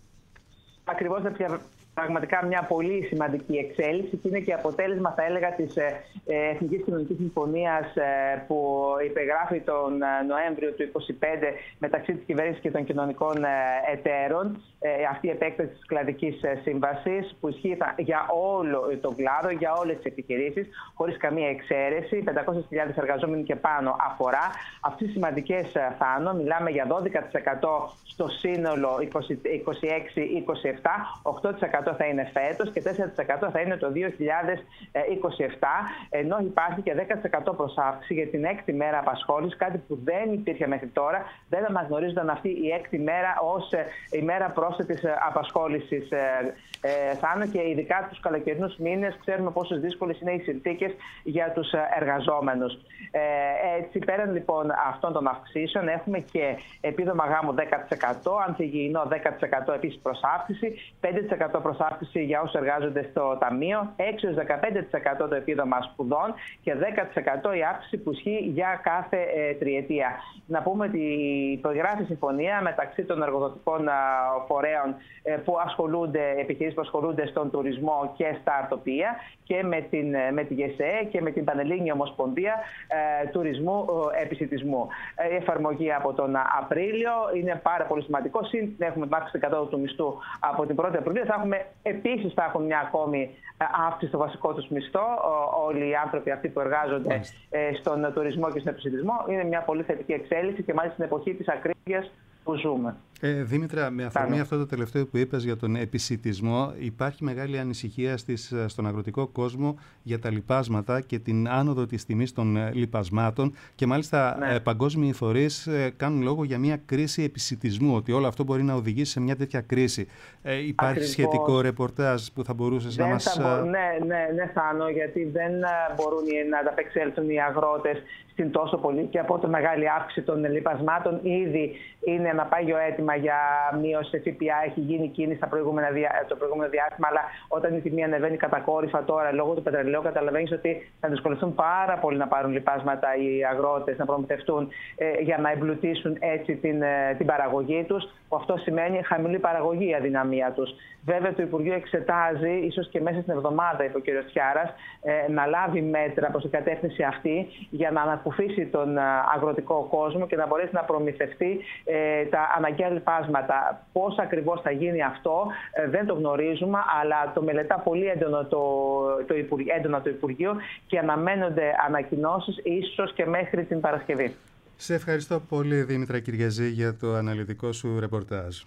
Ακριβώς τέτοια. Πραγματικά μια πολύ σημαντική εξέλιξη και είναι και αποτέλεσμα, θα έλεγα, της Εθνικής Κοινωνικής Συμφωνίας που υπεγράφει τον Νοέμβριο του είκοσι πέντε μεταξύ της κυβέρνησης και των κοινωνικών εταίρων. Αυτή η επέκταση της κλαδικής σύμβασης που ισχύει για όλο τον κλάδο, για όλες τις επιχειρήσεις, χωρίς καμία εξαίρεση. πεντακόσιες χιλιάδες εργαζόμενοι και πάνω αφορά. Αυτές τις σημαντικές φάνω, μιλάμε για δώδεκα τοις εκατό στο σύνολο είκοσι έξι είκοσι επτά, οκτώ τοις εκατό θα είναι φέτος και τέσσερα τοις εκατό θα είναι το δύο χιλιάδες είκοσι επτά, ενώ υπάρχει και δέκα τοις εκατό προσάυξη για την έκτη μέρα απασχόλησης, κάτι που δεν υπήρχε μέχρι τώρα. Δεν αναγνωρίζονταν αυτή η έκτη μέρα ως ημέρα πρόσθετης απασχόλησης. Θα είναι και ειδικά τους καλοκαιρινούς μήνες, ξέρουμε πόσο δύσκολες είναι οι συνθήκες για τους εργαζόμενους. Έτσι, πέραν λοιπόν αυτών των αυξήσεων, έχουμε και επίδομα γάμου δέκα τοις εκατό, ανθυγιεινό δέκα τοις εκατό επίσης προσάυξη, πέντε τοις εκατό προσάυξη για όσους εργάζονται στο Ταμείο, έξι έως δεκαπέντε τοις εκατό το επίδομα σπουδών και δέκα τοις εκατό η αύξηση που ισχύει για κάθε ε, τριετία. Να πούμε ότι υπογράφει συμφωνία μεταξύ των εργοδοτικών α, φορέων ε, που ασχολούνται, επιχειρήσεις που ασχολούνται στον τουρισμό και στα αρτοπία, και με την, με τη ΓΕΣΕΕ και με την Πανελλήνια Ομοσπονδία ε, Τουρισμού ε, Επισιτισμού. Η εφαρμογή από τον Απρίλιο είναι πάρα πολύ σημαντικό. Συν έχουμε την αύξηση κατώτατου του μισθού από την πρώτη Απριλίου. Θα έχουμε επίσης θα έχουν μια ακόμη αύξηση στο βασικό τους μισθό. Όλοι οι άνθρωποι αυτοί που εργάζονται ε, στον τουρισμό και στον επισιτισμό. Είναι μια πολύ θετική εξέλιξη και μάλιστα στην εποχή της ακρίβειας που ζούμε. Ε, Δήμητρα, με αφορμή Πάμε. αυτό το τελευταίο που είπες για τον επισιτισμό, υπάρχει μεγάλη ανησυχία στις, στον αγροτικό κόσμο για τα λιπάσματα και την άνοδο της τιμής των λιπασμάτων, και μάλιστα ναι. ε, παγκόσμιοι φορείς ε, κάνουν λόγο για μια κρίση επισιτισμού, ότι όλο αυτό μπορεί να οδηγήσει σε μια τέτοια κρίση. Ε, υπάρχει Ακριβώς. σχετικό ρεπορτάζ που θα μπορούσες δεν να μας... Θα μπο... Ναι, ναι, ναι, Θάνο, γιατί δεν μπορούν να ανταπεξέλθουν οι αγρότες στην τόσο πολύ και από το μεγάλη αύξηση των λιπασμάτων. Ήδη είναι ένα πάγιο αίτημα για μείωση ΦΠΑ, έχει γίνει κίνηση διά, το προηγούμενο διάστημα, αλλά όταν η τιμή ανεβαίνει κατακόρυφα τώρα λόγω του πετρελαίου, καταλαβαίνεις ότι θα δυσκολευτούν πάρα πολύ να πάρουν λιπάσματα οι αγρότες, να προμηθευτούν ε, για να εμπλουτίσουν έτσι την, ε, την παραγωγή τους, που αυτό σημαίνει χαμηλή παραγωγή η αδυναμία τους. Βέβαια, το Υπουργείο εξετάζει, ίσως και μέσα στην εβδομάδα, είπε ο κ. Τσιάρας, ε, να λάβει μέτρα προς την κατεύθυνση αυτή για να ανακουφίσει τον αγροτικό κόσμο και να μπορέσει να προμηθευτεί ε, τα αναγκαία λιπάσματα. Πώς ακριβώς θα γίνει αυτό ε, δεν το γνωρίζουμε, αλλά το μελετά πολύ έντονο το, το, Υπουργείο, έντονο το Υπουργείο και αναμένονται ανακοινώσεις ίσως και μέχρι την Παρασκευή. Σε ευχαριστώ πολύ, Δήμητρα Κυριαζή, για το αναλυτικό σου ρεπορτάζ.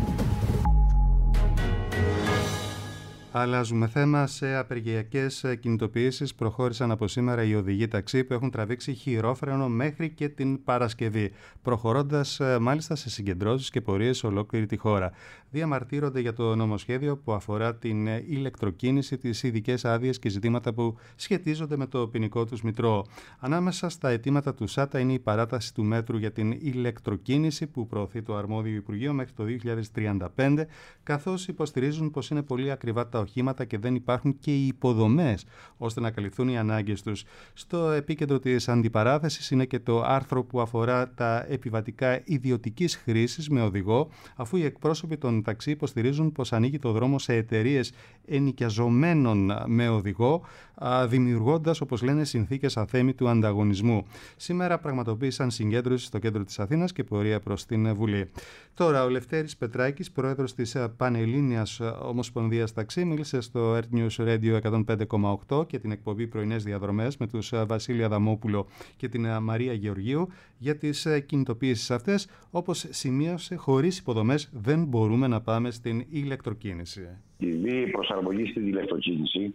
Αλλάζουμε θέμα. Σε απεργιακές κινητοποιήσεις προχώρησαν από σήμερα οι οδηγοί ταξί που έχουν τραβήξει χειρόφρενο μέχρι και την Παρασκευή, προχωρώντας μάλιστα σε συγκεντρώσεις και πορείες σε ολόκληρη τη χώρα. Διαμαρτύρονται για το νομοσχέδιο που αφορά την ηλεκτροκίνηση, τις ειδικές άδειες και ζητήματα που σχετίζονται με το ποινικό τους μητρό. Ανάμεσα στα αιτήματα του ΣΑΤΑ είναι η παράταση του μέτρου για την ηλεκτροκίνηση που προωθεί το αρμόδιο Υπουργείο μέχρι το δύο χιλιάδες τριάντα πέντε, καθώς υποστηρίζουν πως είναι πολύ ακριβά τα οχήματα και δεν υπάρχουν και οι υποδομές ώστε να καλυφθούν οι ανάγκες τους. Στο επίκεντρο της αντιπαράθεσης είναι και το άρθρο που αφορά τα επιβατικά ιδιωτικής χρήσης με οδηγό, αφού οι εκπρόσωποι των ταξί υποστηρίζουν πως ανοίγει το δρόμο σε εταιρείες ενοικιαζομένων με οδηγό, δημιουργώντας, όπως λένε, συνθήκες αθέμητου ανταγωνισμού. Σήμερα πραγματοποίησαν συγκέντρωση στο κέντρο της Αθήνας και πορεία προς την Βουλή. Τώρα, ο Λευτέρης Πετράκης, πρόεδρος της Πανελλήνιας Ομοσπονδίας Ταξί, μίλησε στο Earth News Radio εκατόν πέντε κόμμα οκτώ και την εκπομπή Πρωινές Διαδρομές με τους Βασίλη Αδαμόπουλο και την Μαρία Γεωργίου για τις κινητοποιήσεις αυτές. Όπως σημείωσε, χωρίς υποδομές δεν μπορούμε να πάμε στην ηλεκτροκίνηση. Η προσαρμογή στην ηλεκτροκίνηση,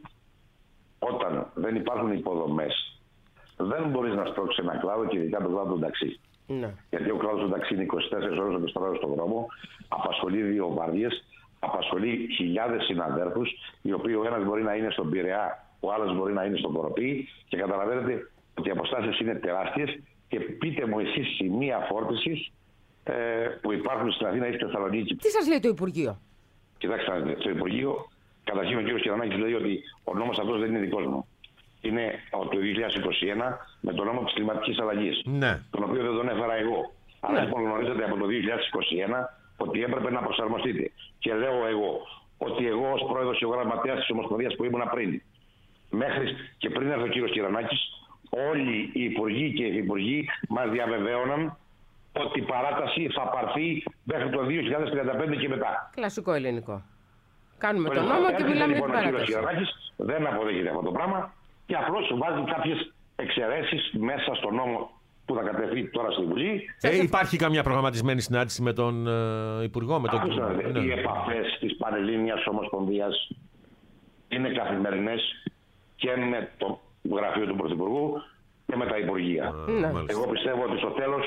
όταν δεν υπάρχουν υποδομές, δεν μπορείς να στρώξεις ένα κλάδο και ειδικά τον κλάδο του ταξί. Ναι. Γιατί ο κλάδος του ταξί είναι είκοσι τέσσερις ώρες εμπεστράτευση στον δρόμο, απασχολεί δύο βάρδιες, απασχολεί χιλιάδες συναδέρφους, οι οποίοι ο ένας μπορεί να είναι στον Πειραιά, ο άλλος μπορεί να είναι στον Κοροπή, και καταλαβαίνετε ότι οι αποστάσεις είναι τεράστιες. Και πείτε μου εσείς σημεία φόρτισης ε, που υπάρχουν στην Αθήνα ή στη Θεσσαλονίκη. Τι σας λέει το Υπουργείο? Κοιτάξτε, το Υπουργείο, καταρχήν ο κ. Κυρανάκης λέει ότι ο νόμος αυτός δεν είναι δικός μου. Είναι από το δύο χιλιάδες είκοσι ένα με τον νόμο της κλιματικής αλλαγής, ναι, τον οποίο δεν τον έφερα εγώ. Ναι. Αλλά λοιπόν γνωρίζετε από το δύο χιλιάδες είκοσι ένα ότι έπρεπε να προσαρμοστείτε. Και λέω εγώ ότι εγώ ως πρόεδρος και ο γραμματέας της Ομοσπονδίας που ήμουν πριν, μέχρι και πριν έρθει ο κ. Κυρανάκης, όλοι οι υπουργοί και οι υφυπουργοί μας διαβεβαίωναν ότι η παράταση θα πάρθει μέχρι το δύο χιλιάδες τριάντα πέντε και μετά. Κλασικό ελληνικό. Κάνουμε τον νόμο και μιλάμε για την παράταση. Ο κ. Κυρανάκης δεν αποδέχεται αυτό το πράγμα και απλώς βάζει κάποιες εξαιρέσεις μέσα στο νόμο που θα κατευθεί τώρα στη Βουλή. Ε, υπάρχει καμιά προγραμματισμένη συνάντηση με τον ε, Υπουργό, με τον Άκουσα, ναι. Οι επαφές της Πανελλήνιας Ομοσπονδίας είναι καθημερινές και με το γραφείο του Πρωθυπουργού και με τα Υπουργεία. Ναι. Εγώ πιστεύω ότι στο τέλος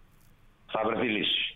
θα βρεθεί λύση.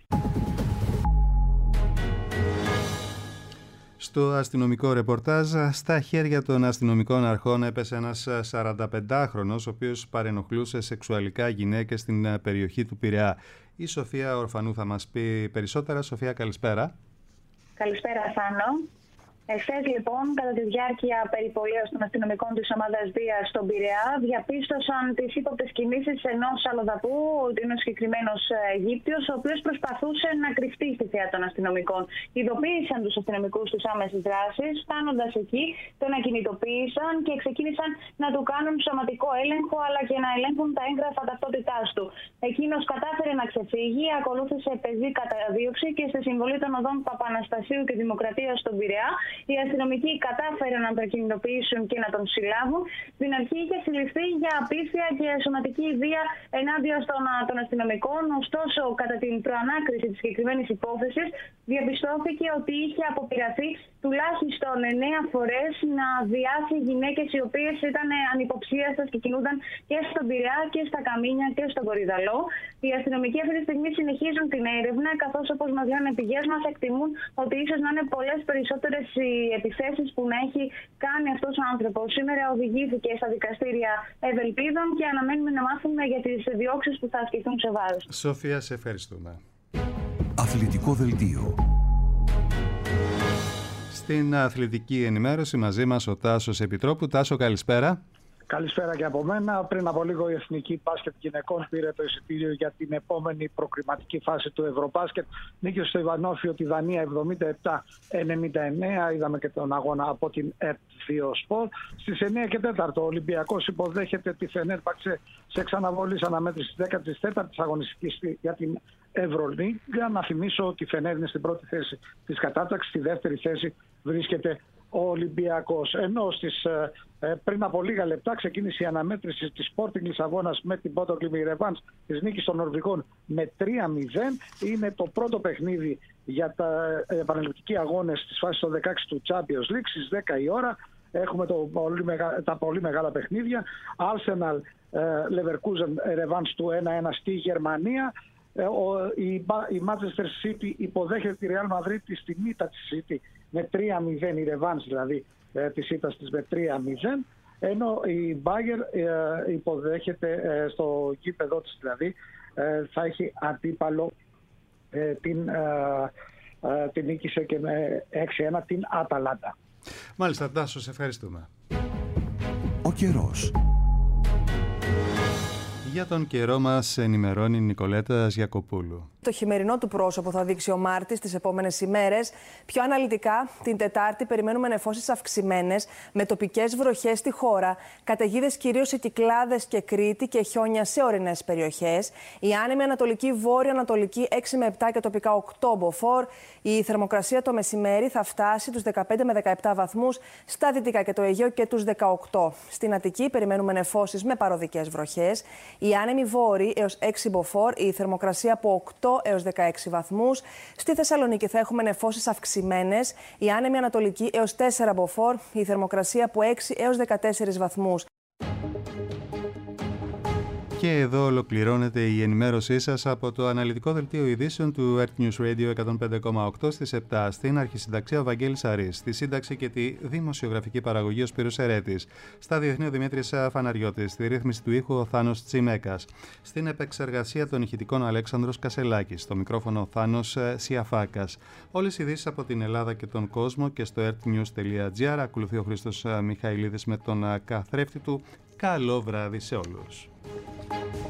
Στο αστυνομικό ρεπορτάζ, στα χέρια των αστυνομικών αρχών έπεσε ένας σαρανταπεντάχρονος, ο οποίος παρενοχλούσε σεξουαλικά γυναίκες στην περιοχή του Πειραιά. Η Σοφία Ορφανού θα μας πει περισσότερα. Σοφία, καλησπέρα. Καλησπέρα, Θάνο. Εχθές, λοιπόν, κατά τη διάρκεια περιπολίας των αστυνομικών της ομάδας Δίας στον Πειραιά, διαπίστωσαν τις ύποπτες κινήσεις ενός αλλοδαπού, ότι είναι ο συγκεκριμένος Αιγύπτιος, ο οποίος προσπαθούσε να κρυφτεί στη θέα των αστυνομικών. Ειδοποίησαν τους αστυνομικούς της άμεσης δράσης, φτάνοντας εκεί, τον ακινητοποίησαν και ξεκίνησαν να του κάνουν σωματικό έλεγχο, αλλά και να ελέγχουν τα έγγραφα ταυτότητάς του. Εκείνος κατάφερε να ξεφύγει, ακολούθησε πεζή καταδίωξη και στη συμβολή των οδών Παπαναστασίου και Δημοκρατίας στον Πειραιά, οι αστυνομικοί κατάφεραν να τον κινητοποιήσουν και να τον συλλάβουν. Στην αρχή είχε συλληφθεί για απίθεια και σωματική βία ενάντια στον, των αστυνομικών. Ωστόσο, κατά την προανάκριση της συγκεκριμένης υπόθεσης, διαπιστώθηκε ότι είχε αποπειραθεί τουλάχιστον εννέα φορές να βιάσει γυναίκες οι οποίες ήταν ανυποψίαστες και κινούνταν και στον Πειραιά και στα Καμίνια και στον Κορυδαλό. Οι αστυνομικοί αυτή τη στιγμή συνεχίζουν την έρευνα, καθώς, όπως μας λένε πηγές μας, εκτιμούν ότι ίσως να είναι πολλές περισσότερες οι επιθέσεις που να έχει κάνει αυτός ο άνθρωπος. Σήμερα οδηγήθηκε στα δικαστήρια Ευελπίδων και αναμένουμε να μάθουμε για τις διώξεις που θα ασκηθούν σε βάρος. Σοφία, σε ευχαριστούμε. Αθλητικό δελτίο. Στην αθλητική ενημέρωση μαζί μας ο Τάσος Επιτρόπου. Τάσο, καλησπέρα. Καλησπέρα και από μένα. Πριν από λίγο η Εθνική Μπάσκετ Γυναικών πήρε το εισιτήριο για την επόμενη προκριματική φάση του Ευρωμπάσκετ. Νίκησε στο Ιβανόφιο τη Δανία εβδομήντα επτά ενενήντα εννέα. Είδαμε και τον αγώνα από την ΕΡΤ δύο Sport. Στις εννέα και τέσσερα ο Ολυμπιακός υποδέχεται τη Φενέρμπαξε σε ξαναβολή αναμέτρηση της δέκατης τέταρτης αγωνιστικής για την Ευρωλίγκα. Να θυμίσω ότι η Φενέρ είναι στην πρώτη θέση της κατάταξης. Στη δεύτερη θέση βρίσκεται ο Ολυμπιακός. Ενώ στις, ε, πριν από λίγα λεπτά ξεκίνησε η αναμέτρηση της Sporting Λισαβόνας με την Πότοκλιμη Ρεβάνς της νίκης των Νορβηγών με τρία μηδέν. Είναι το πρώτο παιχνίδι για τα επαναληπτικοί αγώνες της φάσης των δεκαέξι του Champions League στις δέκα η ώρα. Έχουμε το πολύ μεγα... τα πολύ μεγάλα παιχνίδια. Arsenal Leverkusen Revans του ένα ένα στη Γερμανία. Η Manchester City υποδέχεται τη Real Madrid στην ήττα της City με τρία μηδέν, η Revans δηλαδή της ήττας της με τρία μηδέν. Ενώ η Bayern υποδέχεται στο γήπεδο της δηλαδή, θα έχει αντίπαλο την, την νίκησε και με έξι ένα την Αταλάντα. Μάλιστα, Τάσο, σε ευχαριστούμε. Ο καιρός. Για τον καιρό μας ενημερώνει η Νικολέτα Γιακοπούλου. Το χειμερινό του πρόσωπο θα δείξει ο Μάρτης τις επόμενες ημέρες. Πιο αναλυτικά, την Τετάρτη περιμένουμε νεφώσεις αυξημένες με τοπικές βροχές στη χώρα, καταιγίδες κυρίως σε Κυκλάδες και Κρήτη και χιόνια σε ορεινές περιοχές. Η άνεμη ανατολική βόρειο-ανατολική έξι με επτά και τοπικά οκτώ μποφόρ. Η θερμοκρασία το μεσημέρι θα φτάσει τους δεκαπέντε με δεκαεπτά βαθμούς στα δυτικά και το Αιγαίο και τους δεκαοκτώ. Στην Αττική περιμένουμε νεφώσεις με παροδικές βροχές. Η άνεμη βόρη έως έξι μποφόρ, η θερμοκρασία από οκτώ έως δεκαέξι βαθμούς. Στη Θεσσαλονίκη θα έχουμε νεφώσεις αυξημένες, η άνεμη ανατολική έως τέσσερα μποφόρ, η θερμοκρασία από έξι έως δεκατέσσερις βαθμούς. Και εδώ ολοκληρώνεται η ενημέρωσή σας από το αναλυτικό δελτίο ειδήσεων του Earth News Radio εκατόν πέντε κόμμα οκτώ στις επτά. Στην αρχισυνταξία ο Βαγγέλης Αρής. Στη σύνταξη και τη δημοσιογραφική παραγωγή ο Σπύρος Ερέτης. Στα διεθνή ο Δημήτρης Φαναριώτης. Στη ρύθμιση του ήχου ο Θάνος Τσιμέκας. Στην επεξεργασία των ηχητικών ο Αλέξανδρος Κασελάκης. Στο μικρόφωνο ο Θάνος Σιαφάκας. Όλες οι ειδήσεις από την Ελλάδα και τον κόσμο και στο earthnews τελεία gr. Ακολουθεί ο Χρήστος Μιχαηλίδης με τον καθρέφτη του. Καλό βράδυ σε όλους.